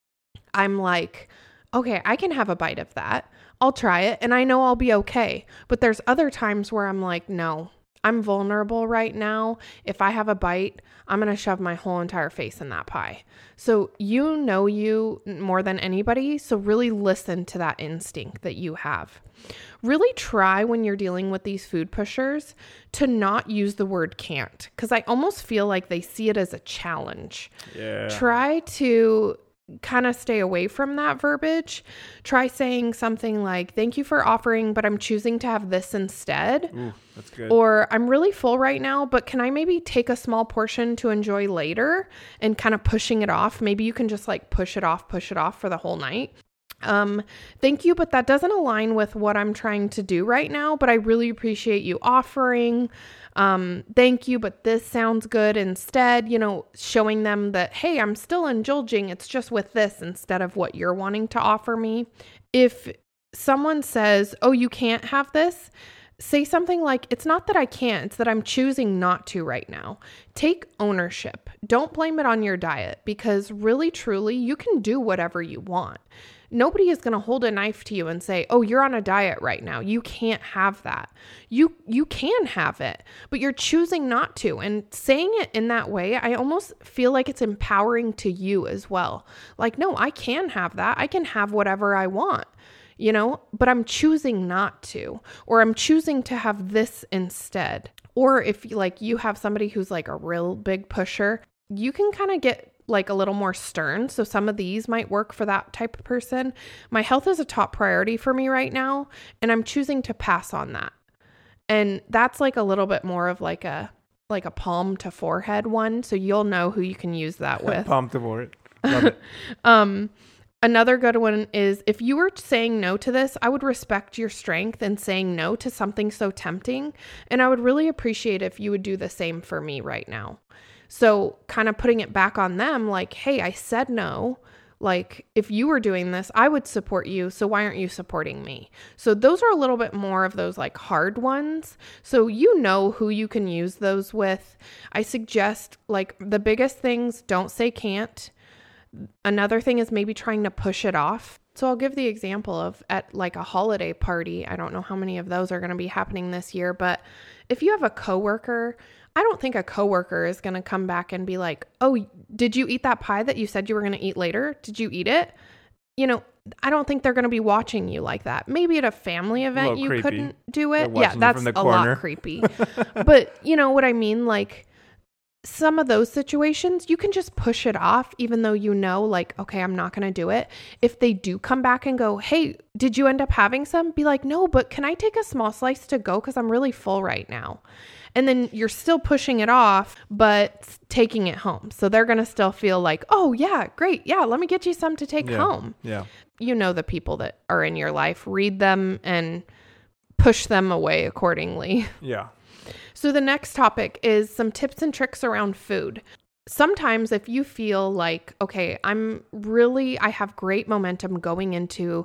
Speaker 1: I'm like, okay, I can have a bite of that. I'll try it and I know I'll be okay. But there's other times where I'm like, no, I'm vulnerable right now. If I have a bite, I'm going to shove my whole entire face in that pie. So you know you more than anybody. So really listen to that instinct that you have. Really try when you're dealing with these food pushers to not use the word can't, because I almost feel like they see it as a challenge.
Speaker 2: Yeah.
Speaker 1: Try to kind of stay away from that verbiage. Try saying something like, thank you for offering, but I'm choosing to have this instead.
Speaker 2: Ooh, that's good.
Speaker 1: Or I'm really full right now, but can I maybe take a small portion to enjoy later, and kind of pushing it off. Maybe you can just like push it off, push it off for the whole night. Um, thank you, but that doesn't align with what I'm trying to do right now, but I really appreciate you offering. Um, thank you, but this sounds good instead, you know, showing them that, hey, I'm still indulging. It's just with this instead of what you're wanting to offer me. If someone says, oh, you can't have this, say something like, it's not that I can't, it's that I'm choosing not to right now. Take ownership. Don't blame it on your diet, because really, truly, you can do whatever you want. Nobody is going to hold a knife to you and say, oh, you're on a diet right now. You can't have that. You you can have it, but you're choosing not to. And saying it in that way, I almost feel like it's empowering to you as well. Like, no, I can have that. I can have whatever I want, you know, but I'm choosing not to, or I'm choosing to have this instead. Or if like you have somebody who's like a real big pusher, you can kind of get like a little more stern. So some of these might work for that type of person. My health is a top priority for me right now, and I'm choosing to pass on that. And that's like a little bit more of like a like a palm to forehead one. So you'll know who you can use that with.
Speaker 2: Palm to forehead. Love it.
Speaker 1: um, Another good one is if you were saying no to this, I would respect your strength in saying no to something so tempting. And I would really appreciate if you would do the same for me right now. So kind of putting it back on them like, hey, I said no. Like if you were doing this, I would support you. So why aren't you supporting me? So those are a little bit more of those like hard ones. So you know who you can use those with. I suggest like the biggest things, don't say can't. Another thing is maybe trying to push it off. So I'll give the example of at like a holiday party. I don't know how many of those are going to be happening this year, but if you have a coworker, I don't think a coworker is going to come back and be like, oh, did you eat that pie that you said you were going to eat later? Did you eat it? You know, I don't think they're going to be watching you like that. Maybe at a family event, you
Speaker 2: creepy.
Speaker 1: couldn't do it.
Speaker 2: They're
Speaker 1: Yeah, that's
Speaker 2: a
Speaker 1: lot creepy. But you know what I mean? Like some of those situations, you can just push it off, even though you know, like, okay, I'm not going to do it. If they do come back and go, hey, did you end up having some? Be like, no, but can I take a small slice to go? Because I'm really full right now. And then you're still pushing it off, but taking it home. So they're going to still feel like, oh, yeah, great. Yeah, let me get you some to take
Speaker 2: yeah.
Speaker 1: home.
Speaker 2: Yeah.
Speaker 1: You know the people that are in your life. Read them and push them away accordingly.
Speaker 2: Yeah.
Speaker 1: So the next topic is some tips and tricks around food. Sometimes if you feel like, okay, I'm really, I have great momentum going into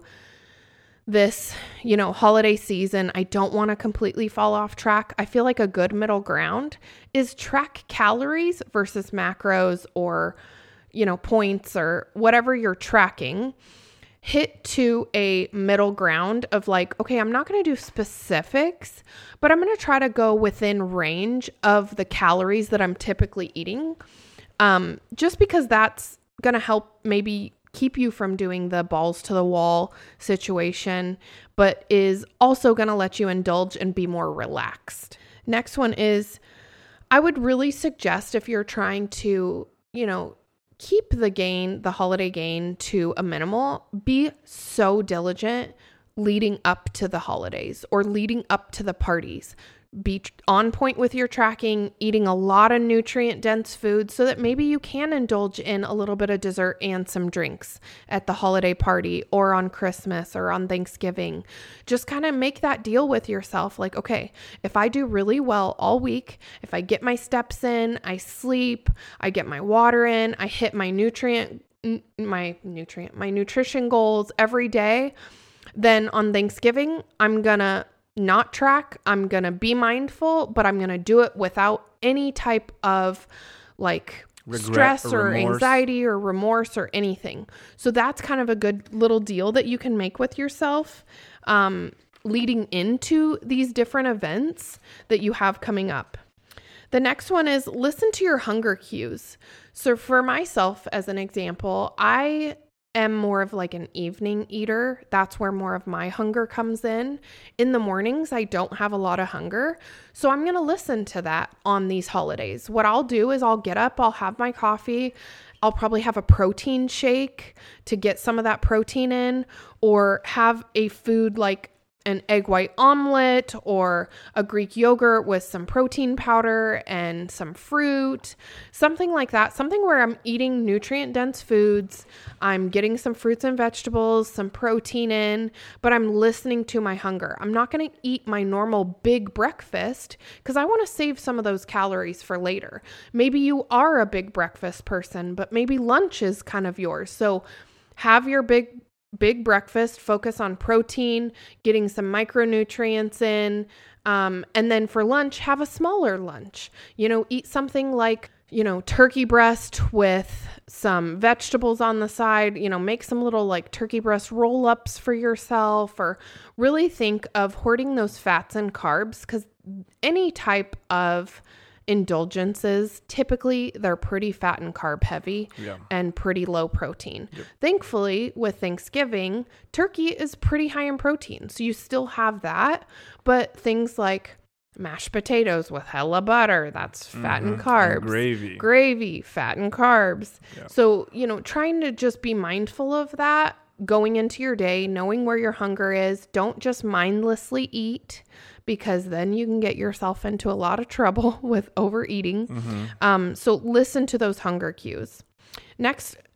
Speaker 1: this, you know, holiday season, I don't want to completely fall off track. I feel like a good middle ground is track calories versus macros or, you know, points or whatever you're tracking. Hit to a middle ground of like, okay, I'm not going to do specifics, but I'm going to try to go within range of the calories that I'm typically eating. Um, just because that's going to help maybe keep you from doing the balls to the wall situation, but is also going to let you indulge and be more relaxed. Next one is, I would really suggest if you're trying to, you know, keep the gain, the holiday gain to a minimal, be so diligent leading up to the holidays or leading up to the parties. Be on point with your tracking, eating a lot of nutrient dense food so that maybe you can indulge in a little bit of dessert and some drinks at the holiday party or on Christmas or on Thanksgiving. Just kind of make that deal with yourself. Like, okay, if I do really well all week, if I get my steps in, I sleep, I get my water in, I hit my nutrient, my nutrient, my nutrition goals every day, then on Thanksgiving, I'm gonna not track. I'm going to be mindful, but I'm going to do it without any type of like regret stress or, or anxiety or remorse or anything. So that's kind of a good little deal that you can make with yourself um, leading into these different events that you have coming up. The next one is listen to your hunger cues. So for myself, as an example, I am more of like an evening eater. That's where more of my hunger comes in. In the mornings, I don't have a lot of hunger. So I'm going to listen to that on these holidays. What I'll do is I'll get up, I'll have my coffee. I'll probably have a protein shake to get some of that protein in, or have a food like an egg white omelet or a Greek yogurt with some protein powder and some fruit, something like that. Something where I'm eating nutrient dense foods. I'm getting some fruits and vegetables, some protein in, but I'm listening to my hunger. I'm not going to eat my normal big breakfast because I want to save some of those calories for later. Maybe you are a big breakfast person, but maybe lunch is kind of yours. So have your big Big breakfast, focus on protein, getting some micronutrients in. Um, and then for lunch, have a smaller lunch. You know, eat something like, you know, turkey breast with some vegetables on the side. You know, make some little like turkey breast roll-ups for yourself, or really think of hoarding those fats and carbs, because any type of indulgences, typically they're pretty fat and carb heavy yeah. and pretty low protein. Yep. Thankfully, with Thanksgiving, turkey is pretty high in protein. So you still have that, but things like mashed potatoes with hella butter, that's fat mm-hmm. and carbs.
Speaker 2: And gravy.
Speaker 1: Gravy, fat and carbs. Yep. So, you know, trying to just be mindful of that going into your day, knowing where your hunger is. Don't just mindlessly eat, because then you can get yourself into a lot of trouble with overeating. Mm-hmm. Um, so listen to those hunger cues. Next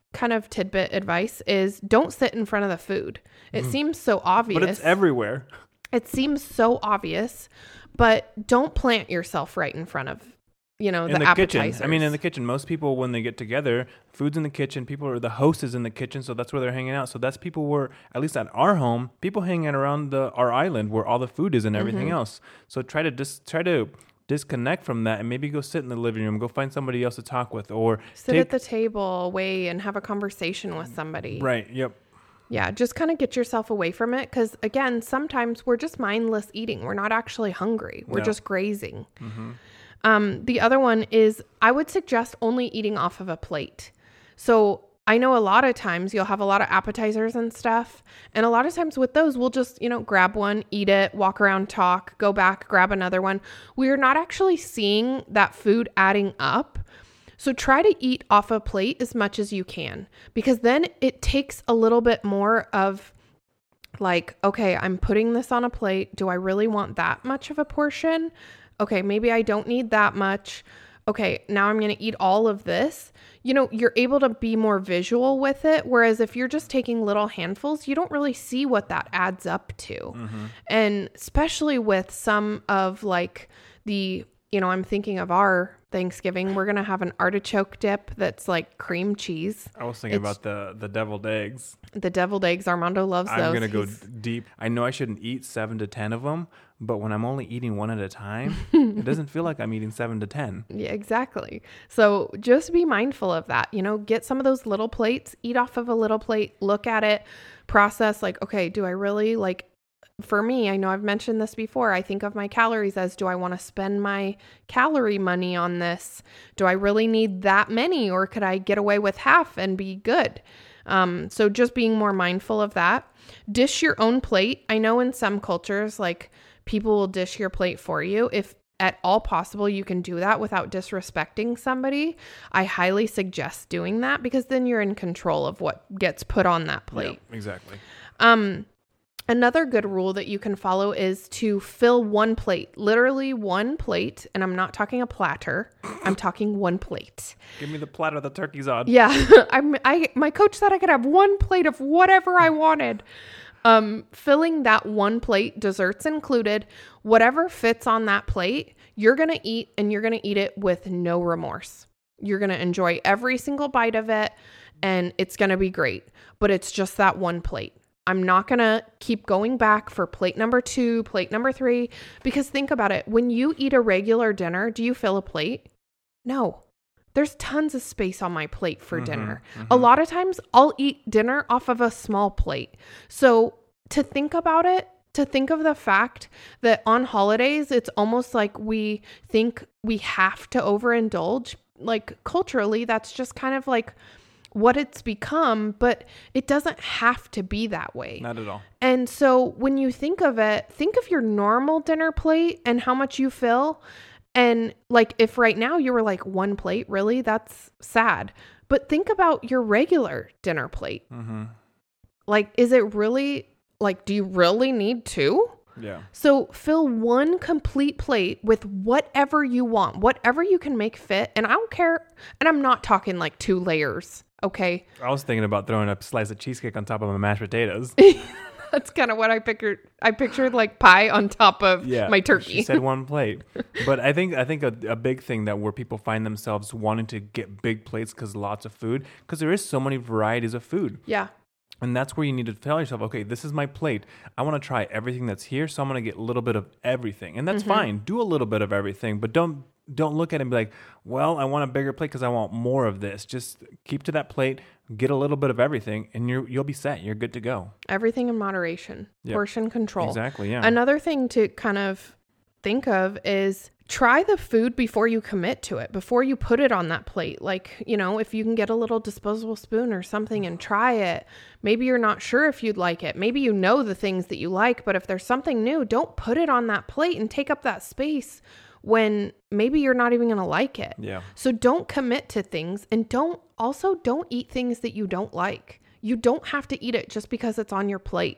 Speaker 1: kind of tidbit advice is don't sit in front of the food. It mm. seems so obvious.
Speaker 2: But it's everywhere.
Speaker 1: It seems so obvious, but don't plant yourself right in front of, you know, the,
Speaker 2: in the
Speaker 1: appetizers.
Speaker 2: kitchen. I mean, in the kitchen, most people, when they get together, food's in the kitchen. People are, the host is in the kitchen, so that's where they're hanging out. So that's people were, at least at our home, people hanging out around the our island where all the food is and everything mm-hmm. else. So try to just try to disconnect from that and maybe go sit in the living room, go find somebody else to talk with, or
Speaker 1: sit
Speaker 2: take,
Speaker 1: at the table away and have a conversation with somebody.
Speaker 2: Right. Yep.
Speaker 1: Yeah, just kind of get yourself away from it because, again, sometimes we're just mindless eating. We're not actually hungry. We're no. just grazing. Mm-hmm. Um, the other one is I would suggest only eating off of a plate. So I know a lot of times you'll have a lot of appetizers and stuff. And a lot of times with those, we'll just, you know, grab one, eat it, walk around, talk, go back, grab another one. We are not actually seeing that food adding up. So try to eat off a plate as much as you can, because then it takes a little bit more of like, okay, I'm putting this on a plate. Do I really want that much of a portion? Okay, maybe I don't need that much. Okay, now I'm going to eat all of this. You know, you're able to be more visual with it. Whereas if you're just taking little handfuls, you don't really see what that adds up to. Mm-hmm. And especially with some of like the, you know, I'm thinking of our Thanksgiving, we're going to have an artichoke dip that's like cream cheese.
Speaker 2: I was thinking it's, about the, the deviled eggs.
Speaker 1: The deviled eggs. Armando loves
Speaker 2: I'm
Speaker 1: those.
Speaker 2: I'm going to go deep. I know I shouldn't eat seven to ten of them, but when I'm only eating one at a time, it doesn't feel like I'm eating seven to ten.
Speaker 1: Yeah, exactly. So just be mindful of that. You know, get some of those little plates, eat off of a little plate, look at it, process like, okay, do I really like, for me, I know I've mentioned this before. I think of my calories as, do I want to spend my calorie money on this? Do I really need that many, or could I get away with half and be good? Um, so just being more mindful of that. Dish your own plate. I know in some cultures, like people will dish your plate for you. If at all possible, you can do that without disrespecting somebody. I highly suggest doing that because then you're in control of what gets put on that plate.
Speaker 2: Yeah, exactly.
Speaker 1: Um, Another good rule that you can follow is to fill one plate, literally one plate. And I'm not talking a platter. I'm talking one plate.
Speaker 2: Give me the platter the turkey's on.
Speaker 1: Yeah. I'm, I, my coach said I could have one plate of whatever I wanted. Um, filling that one plate, desserts included, whatever fits on that plate, you're going to eat, and you're going to eat it with no remorse. You're going to enjoy every single bite of it, and it's going to be great. But it's just that one plate. I'm not going to keep going back for plate number two, plate number three, because think about it. When you eat a regular dinner, do you fill a plate? No. There's tons of space on my plate for mm-hmm, dinner. Mm-hmm. A lot of times I'll eat dinner off of a small plate. So to think about it, to think of the fact that on holidays, it's almost like we think we have to overindulge. Like culturally, that's just kind of like what it's become, but it doesn't have to be that way.
Speaker 2: Not at all.
Speaker 1: And so when you think of it, think of your normal dinner plate and how much you fill. And like, if right now you were like one plate, really, that's sad. But think about your regular dinner plate. Mm-hmm. Like, is it really like, do you really need two?
Speaker 2: Yeah.
Speaker 1: So fill one complete plate with whatever you want, whatever you can make fit. And I don't care. And I'm not talking like two layers. Okay.
Speaker 2: I was thinking about throwing a slice of cheesecake on top of my mashed potatoes.
Speaker 1: That's kind of what I pictured. I pictured like pie on top of
Speaker 2: yeah,
Speaker 1: my turkey.
Speaker 2: She said one plate. But I think I think a, a big thing that where people find themselves wanting to get big plates because lots of food, because there is so many varieties of food.
Speaker 1: Yeah.
Speaker 2: And that's where you need to tell yourself, okay, this is my plate. I want to try everything that's here, so I'm going to get a little bit of everything. And that's mm-hmm. fine. Do a little bit of everything, but don't don't look at it and be like, well, I want a bigger plate because I want more of this. Just keep to that plate, get a little bit of everything, and you're, you'll be set. You're good to go.
Speaker 1: Everything in moderation. Yep. Portion control.
Speaker 2: Exactly, yeah.
Speaker 1: Another thing to kind of think of is try the food before you commit to it, before you put it on that plate. Like, you know, if you can get a little disposable spoon or something and try it, maybe you're not sure if you'd like it. Maybe you know the things that you like, but if there's something new, don't put it on that plate and take up that space when maybe you're not even going to like it.
Speaker 2: Yeah.
Speaker 1: So don't commit to things, and don't also don't eat things that you don't like. You don't have to eat it just because it's on your plate.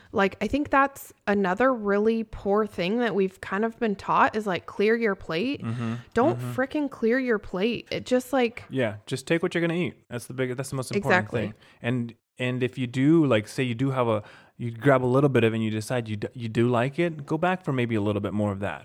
Speaker 1: Like, I think that's another really poor thing that we've kind of been taught is like, clear your plate.
Speaker 2: Mm-hmm.
Speaker 1: Don't
Speaker 2: mm-hmm.
Speaker 1: freaking clear your plate. It just like,
Speaker 2: yeah, just take what you're going to eat. That's the big, that's the most important
Speaker 1: exactly.
Speaker 2: thing. And, and if you do, like, say you do have a, you grab a little bit of it and you decide you, d- you do like it, go back for maybe a little bit more of that.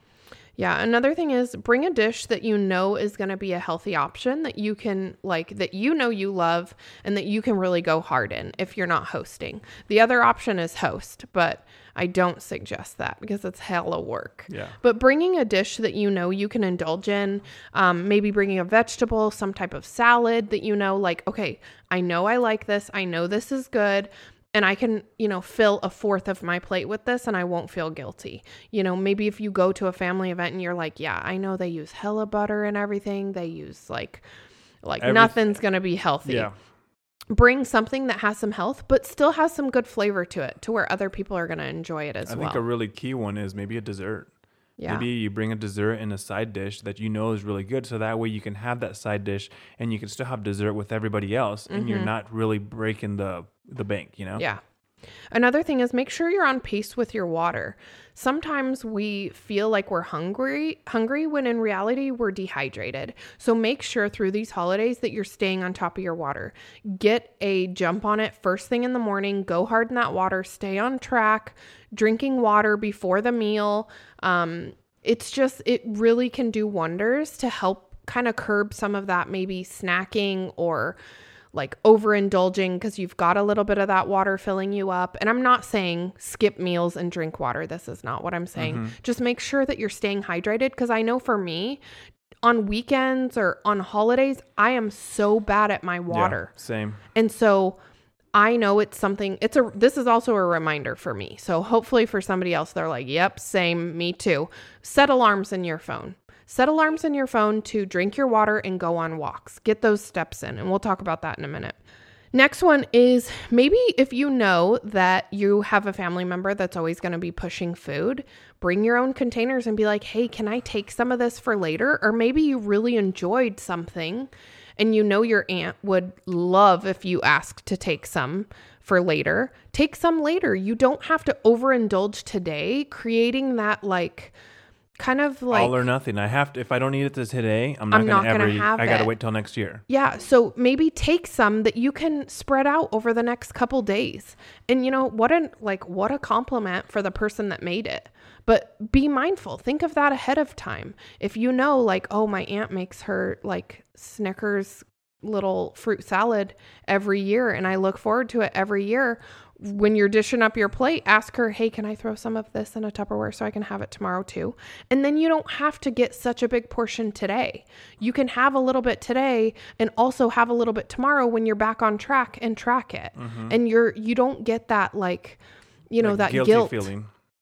Speaker 1: Yeah. Another thing is bring a dish that you know is going to be a healthy option that you can like, that you know you love and that you can really go hard in if you're not hosting. The other option is host, but I don't suggest that because it's hella work.
Speaker 2: Yeah.
Speaker 1: But bringing a dish that you know you can indulge in, um, maybe bringing a vegetable, some type of salad that you know, like, okay, I know I like this. I know this is good. And I can, you know, fill a fourth of my plate with this and I won't feel guilty. You know, maybe if you go to a family event and you're like, yeah, I know they use hella butter and everything. They use like, like
Speaker 2: Everyth-
Speaker 1: nothing's going to be healthy.
Speaker 2: Yeah.
Speaker 1: Bring something that has some health, but still has some good flavor to it to where other people are going to enjoy it as
Speaker 2: I
Speaker 1: well.
Speaker 2: think a really key one is maybe a dessert.
Speaker 1: Yeah.
Speaker 2: Maybe you bring a dessert and a side dish that you know is really good. So that way you can have that side dish and you can still have dessert with everybody else. And
Speaker 1: Mm-hmm.
Speaker 2: you're not really breaking the, the bank, you know?
Speaker 1: Yeah. Another thing is make sure you're on pace with your water. Sometimes we feel like we're hungry, hungry when in reality we're dehydrated. So make sure through these holidays that you're staying on top of your water. Get a jump on it first thing in the morning, go hard in that water, stay on track, drinking water before the meal. Um, it's just, it really can do wonders to help kind of curb some of that maybe snacking or like overindulging because you've got a little bit of that water filling you up. And I'm not saying skip meals and drink water. This is not what I'm saying.
Speaker 2: Mm-hmm.
Speaker 1: Just make sure that you're staying hydrated because I know for me, on weekends or on holidays, I am so bad at my water.
Speaker 2: Yeah, same.
Speaker 1: And so I know it's something, it's a, this is also a reminder for me. So hopefully for somebody else, they're like, yep, same, me too. Set alarms in your phone. Set alarms in your phone to drink your water and go on walks. Get those steps in, and we'll talk about that in a minute. Next one is maybe if you know that you have a family member that's always going to be pushing food, bring your own containers and be like, hey, can I take some of this for later? Or maybe you really enjoyed something and you know your aunt would love if you asked to take some for later. Take some later. You don't have to overindulge today, creating that like kind of like
Speaker 2: all or nothing. I have to, if I don't eat it this today, I'm not
Speaker 1: I'm
Speaker 2: going
Speaker 1: not
Speaker 2: to ever
Speaker 1: gonna
Speaker 2: eat.
Speaker 1: have
Speaker 2: I got to
Speaker 1: it.
Speaker 2: wait till next year.
Speaker 1: Yeah. So maybe take some that you can spread out over the next couple days. And you know, what an, like, what a compliment for the person that made it. But be mindful. Think of that ahead of time. If you know, like, oh, my aunt makes her like Snickers little fruit salad every year and I look forward to it every year. When you're dishing up your plate, ask her, hey, can I throw some of this in a Tupperware so I can have it tomorrow too? And then you don't have to get such a big portion today. You can have a little bit today and also have a little bit tomorrow when you're back on track and track it. Mm-hmm. And you're, you don't get that like, you know,
Speaker 2: Like
Speaker 1: that
Speaker 2: guilty
Speaker 1: guilt
Speaker 2: feeling.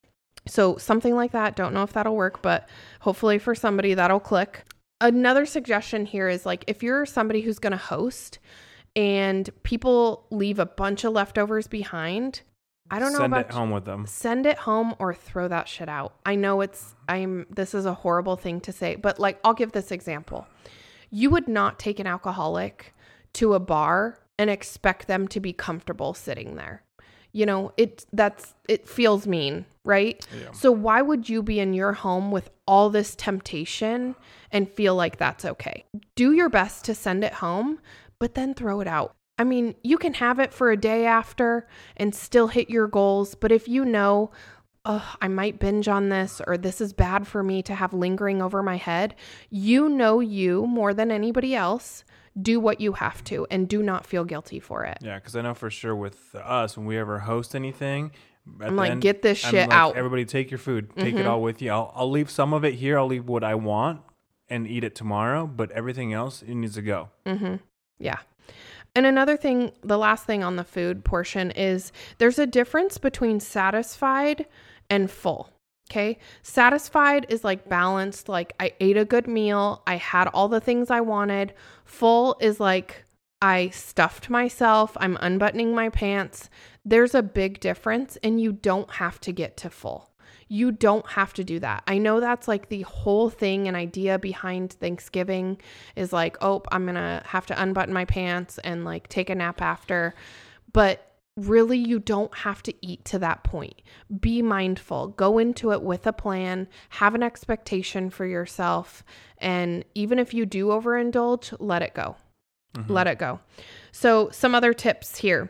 Speaker 1: So something like that. Don't know if that'll work, but hopefully for somebody that'll click. Another suggestion here is like, if you're somebody who's going to host and people leave a bunch of leftovers behind, I don't know
Speaker 2: Send
Speaker 1: about
Speaker 2: it home with them.
Speaker 1: Send it home or throw that shit out. I know it's, I'm, this is a horrible thing to say, but like, I'll give this example. You would not take an alcoholic to a bar and expect them to be comfortable sitting there. You know, it, that's, it feels mean, right?
Speaker 2: Yeah.
Speaker 1: So why would you be in your home with all this temptation and feel like that's okay? Do your best to send it home, but then throw it out. I mean, you can have it for a day after and still hit your goals. But if you know, oh, I might binge on this, or this is bad for me to have lingering over my head, you know you more than anybody else. Do what you have to and do not feel guilty for it.
Speaker 2: Yeah, because I know for sure with us, when we ever host anything, at
Speaker 1: I'm
Speaker 2: the
Speaker 1: like,
Speaker 2: end,
Speaker 1: get this
Speaker 2: I'm
Speaker 1: shit
Speaker 2: like,
Speaker 1: out.
Speaker 2: Everybody take your food. Take
Speaker 1: Mhm.
Speaker 2: it all with you. I'll, I'll leave some of it here. I'll leave what I want and eat it tomorrow. But everything else, it needs to go.
Speaker 1: Mm-hmm. Yeah. And another thing, the last thing on the food portion is there's a difference between satisfied and full. Okay. Satisfied is like balanced. Like I ate a good meal. I had all the things I wanted. Full is like I stuffed myself. I'm unbuttoning my pants. There's a big difference and you don't have to get to full. You don't have to do that. I know that's like the whole thing and idea behind Thanksgiving is like, oh, I'm going to have to unbutton my pants and like take a nap after. But really, you don't have to eat to that point. Be mindful. Go into it with a plan. Have an expectation for yourself. And even if you do overindulge, let it go. Mm-hmm. Let it go. So some other tips here.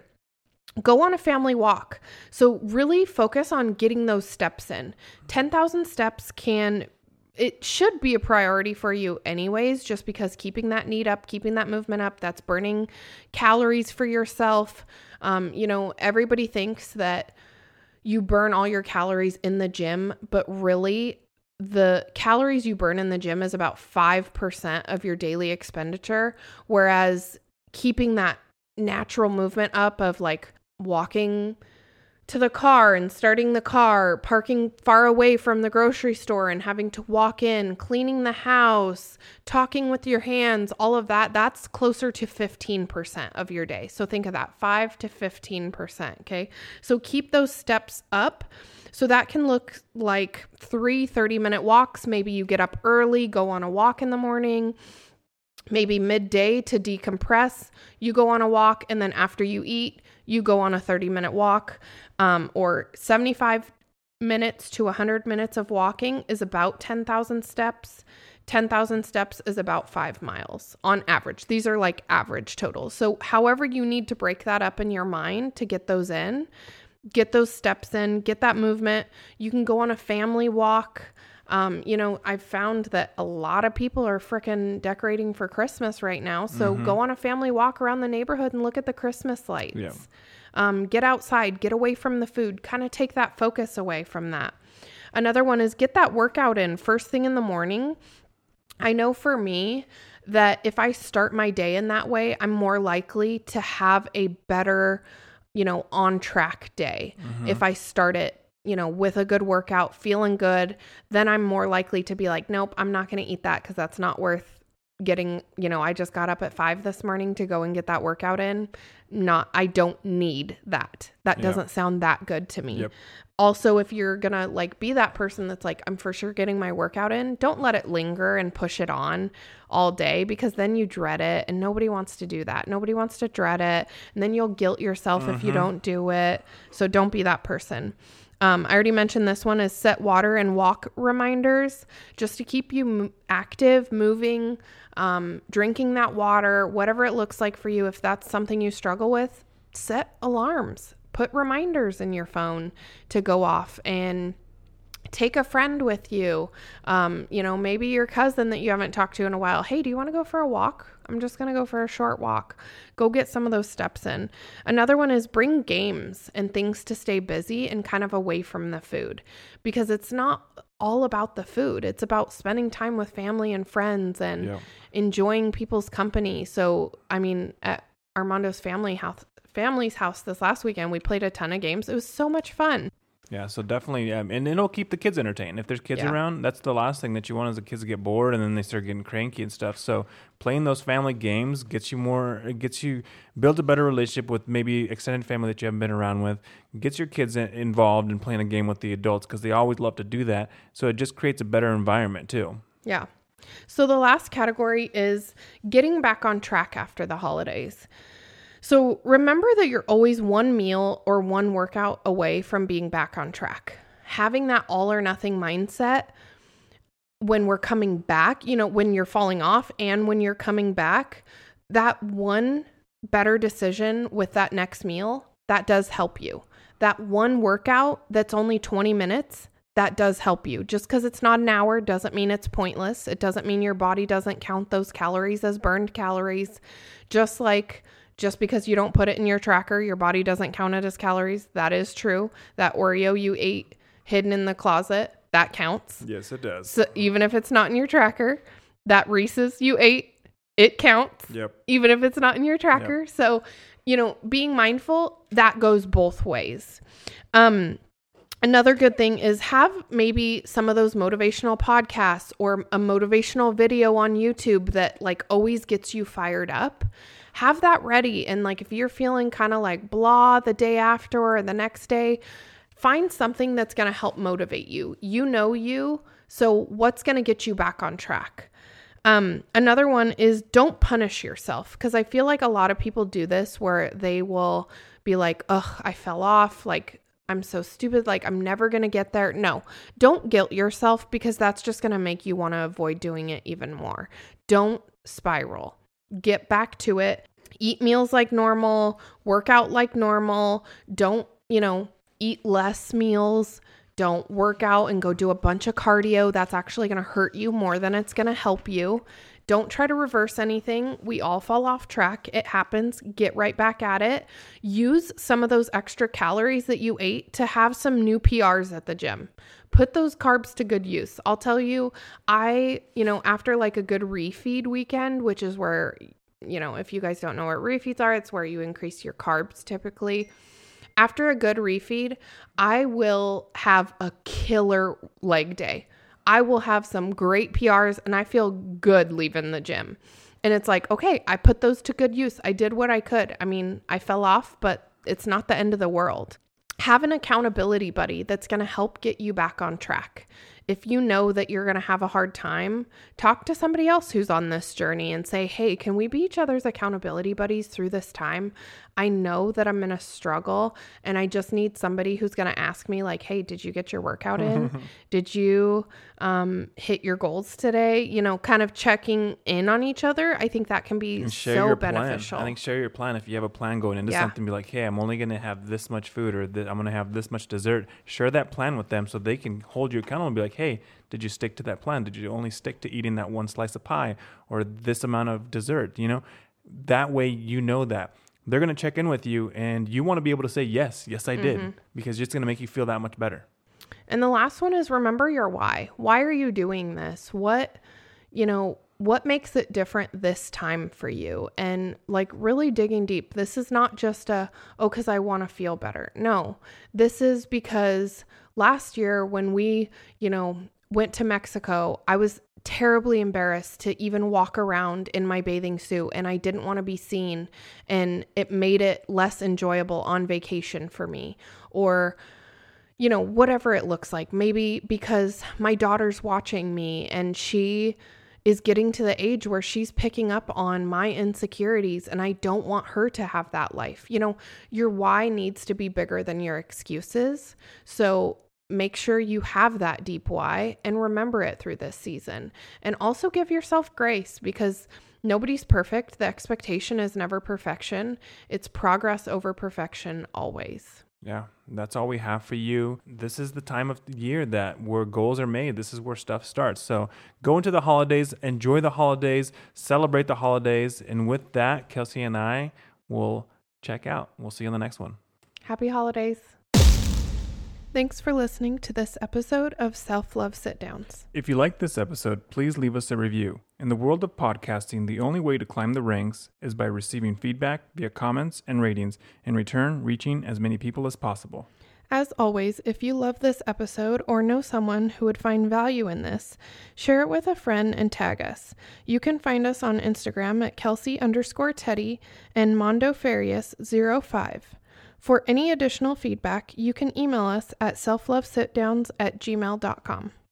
Speaker 1: Go on a family walk. So really focus on getting those steps in. ten thousand steps can, it should be a priority for you anyways, just because keeping that need up, keeping that movement up, that's burning calories for yourself. Um, you know, everybody thinks that you burn all your calories in the gym, but really the calories you burn in the gym is about five percent of your daily expenditure. Whereas keeping that natural movement up of like walking to the car and starting the car, parking far away from the grocery store and having to walk in, cleaning the house, talking with your hands, all of that, that's closer to fifteen percent of your day. So think of that, five to fifteen percent, okay? So keep those steps up. So that can look like three thirty-minute walks. Maybe you get up early, go on a walk in the morning. Maybe midday to decompress, you go on a walk, and then after you eat, you go on a thirty-minute walk. Um, or seventy-five minutes to one hundred minutes of walking is about ten thousand steps. ten thousand steps is about five miles on average. These are like average totals. So however you need to break that up in your mind to get those in, get those steps in, get that movement. You can go on a family walk. Um, you know, I've found that a lot of people are freaking decorating for Christmas right now. So mm-hmm. go on a family walk around the neighborhood and look at the Christmas lights. Yeah. Um, get outside, get away from the food, kind of take that focus away from that. Another one is get that workout in first thing in the morning. I know for me that if I start my day in that way, I'm more likely to have a better, you know, on track day. Mm-hmm. If I start it, you know, with a good workout, feeling good, then I'm more likely to be like, nope, I'm not going to eat that because that's not worth getting, you know, I just got up at five this morning to go and get that workout in. Not, I don't need that. That doesn't yeah. sound that good to me. Yep. Also, if you're going to like be that person that's like, I'm for sure getting my workout in, don't let it linger and push it on all day, because then you dread it, and nobody wants to do that. Nobody wants to dread it. And then you'll guilt yourself mm-hmm. if you don't do it. So don't be that person. Um, I already mentioned this one is set water and walk reminders just to keep you m- active, moving, um, drinking that water, whatever it looks like for you. If that's something you struggle with, set alarms, put reminders in your phone to go off, and take a friend with you. Um, you know, maybe your cousin that you haven't talked to in a while. Hey, do you want to go for a walk? I'm just going to go for a short walk. Go get some of those steps in. Another one is bring games and things to stay busy and kind of away from the food, because it's not all about the food. It's about spending time with family and friends and yeah. enjoying people's company. So, I mean, at Armando's family house, family's house this last weekend, we played a ton of games. It was so much fun.
Speaker 2: Yeah, so definitely, um, and it'll keep the kids entertained. If there's kids yeah. around, that's the last thing that you want is the kids to get bored and then they start getting cranky and stuff. So playing those family games gets you more, it gets you, builds a better relationship with maybe extended family that you haven't been around with, gets your kids in, involved in playing a game with the adults because they always love to do that. So it just creates a better environment too.
Speaker 1: Yeah. So the last category is getting back on track after the holidays. So remember that you're always one meal or one workout away from being back on track. Having that all or nothing mindset when we're coming back, you know, when you're falling off and when you're coming back, that one better decision with that next meal, that does help you. That one workout that's only twenty minutes, that does help you. Just because it's not an hour doesn't mean it's pointless. It doesn't mean your body doesn't count those calories as burned calories. Just like Just because you don't put it in your tracker, your body doesn't count it as calories. That is true. That Oreo you ate hidden in the closet, that counts.
Speaker 2: Yes, it does.
Speaker 1: So even if it's not in your tracker, that Reese's you ate, it counts.
Speaker 2: Yep.
Speaker 1: Even if it's not in your tracker. Yep. So, you know, being mindful, that goes both ways. Um, Another good thing is have maybe some of those motivational podcasts or a motivational video on YouTube that like always gets you fired up. Have that ready. And like, if you're feeling kind of like blah the day after or the next day, find something that's going to help motivate you. You know you. So what's going to get you back on track? Um, another one is don't punish yourself, because I feel like a lot of people do this where they will be like, ugh, I fell off. Like, I'm so stupid. Like, I'm never going to get there. No, don't guilt yourself, because that's just going to make you want to avoid doing it even more. Don't spiral. Get back to it. Eat meals like normal. Work out like normal. Don't, you know, eat less meals. Don't work out and go do a bunch of cardio. That's actually going to hurt you more than it's going to help you. Don't try to reverse anything. We all fall off track. It happens. Get right back at it. Use some of those extra calories that you ate to have some new P Rs at the gym. Put those carbs to good use. I'll tell you, I, you know, after like a good refeed weekend, which is where, you know, if you guys don't know what refeeds are, it's where you increase your carbs typically. After a good refeed, I will have a killer leg day. I will have some great P Rs and I feel good leaving the gym. And it's like, okay, I put those to good use. I did what I could. I mean, I fell off, but it's not the end of the world. Have an accountability buddy that's going to help get you back on track. If you know that you're going to have a hard time, talk to somebody else who's on this journey and say, hey, can we be each other's accountability buddies through this time? I know that I'm going to struggle and I just need somebody who's going to ask me like, hey, did you get your workout in? Did you um, hit your goals today? You know, kind of checking in on each other. I think that can be so beneficial.
Speaker 2: Plan. I think share your plan. If you have a plan going into yeah. something, be like, hey, I'm only going to have this much food or th- I'm going to have this much dessert. Share that plan with them so they can hold you accountable and be like, hey, did you stick to that plan? Did you only stick to eating that one slice of pie or this amount of dessert? You know, that way, you know that they're going to check in with you and you want to be able to say, yes, yes, I mm-hmm. did, because it's going to make you feel that much better.
Speaker 1: And the last one is remember your why. Why are you doing this? What, you know, what makes it different this time for you? And like really digging deep. This is not just a, oh, because I want to feel better. No, this is because last year when we, you know, went to Mexico, I was terribly embarrassed to even walk around in my bathing suit and I didn't want to be seen, and it made it less enjoyable on vacation for me. Or, you know, whatever it looks like, maybe because my daughter's watching me and she is getting to the age where she's picking up on my insecurities and I don't want her to have that life. You know, your why needs to be bigger than your excuses. So make sure you have that deep why and remember it through this season. And also give yourself grace, because nobody's perfect. The expectation is never perfection. It's progress over perfection always.
Speaker 2: Yeah, that's all we have for you. This is the time of the year that where goals are made. This is where stuff starts. So go into the holidays, enjoy the holidays, celebrate the holidays. And with that, Kelsey and I will check out. We'll see you on the next one.
Speaker 1: Happy holidays. Thanks for listening to this episode of Self-Love Sit-Downs.
Speaker 2: If you like this episode, please leave us a review. In the world of podcasting, the only way to climb the ranks is by receiving feedback via comments and ratings, in return, reaching as many people as possible.
Speaker 1: As always, if you love this episode or know someone who would find value in this, share it with a friend and tag us. You can find us on Instagram at Kelsey underscore Teddy and Mondo Farias zero five. For any additional feedback, you can email us at selflovesitdowns at gmail dot com.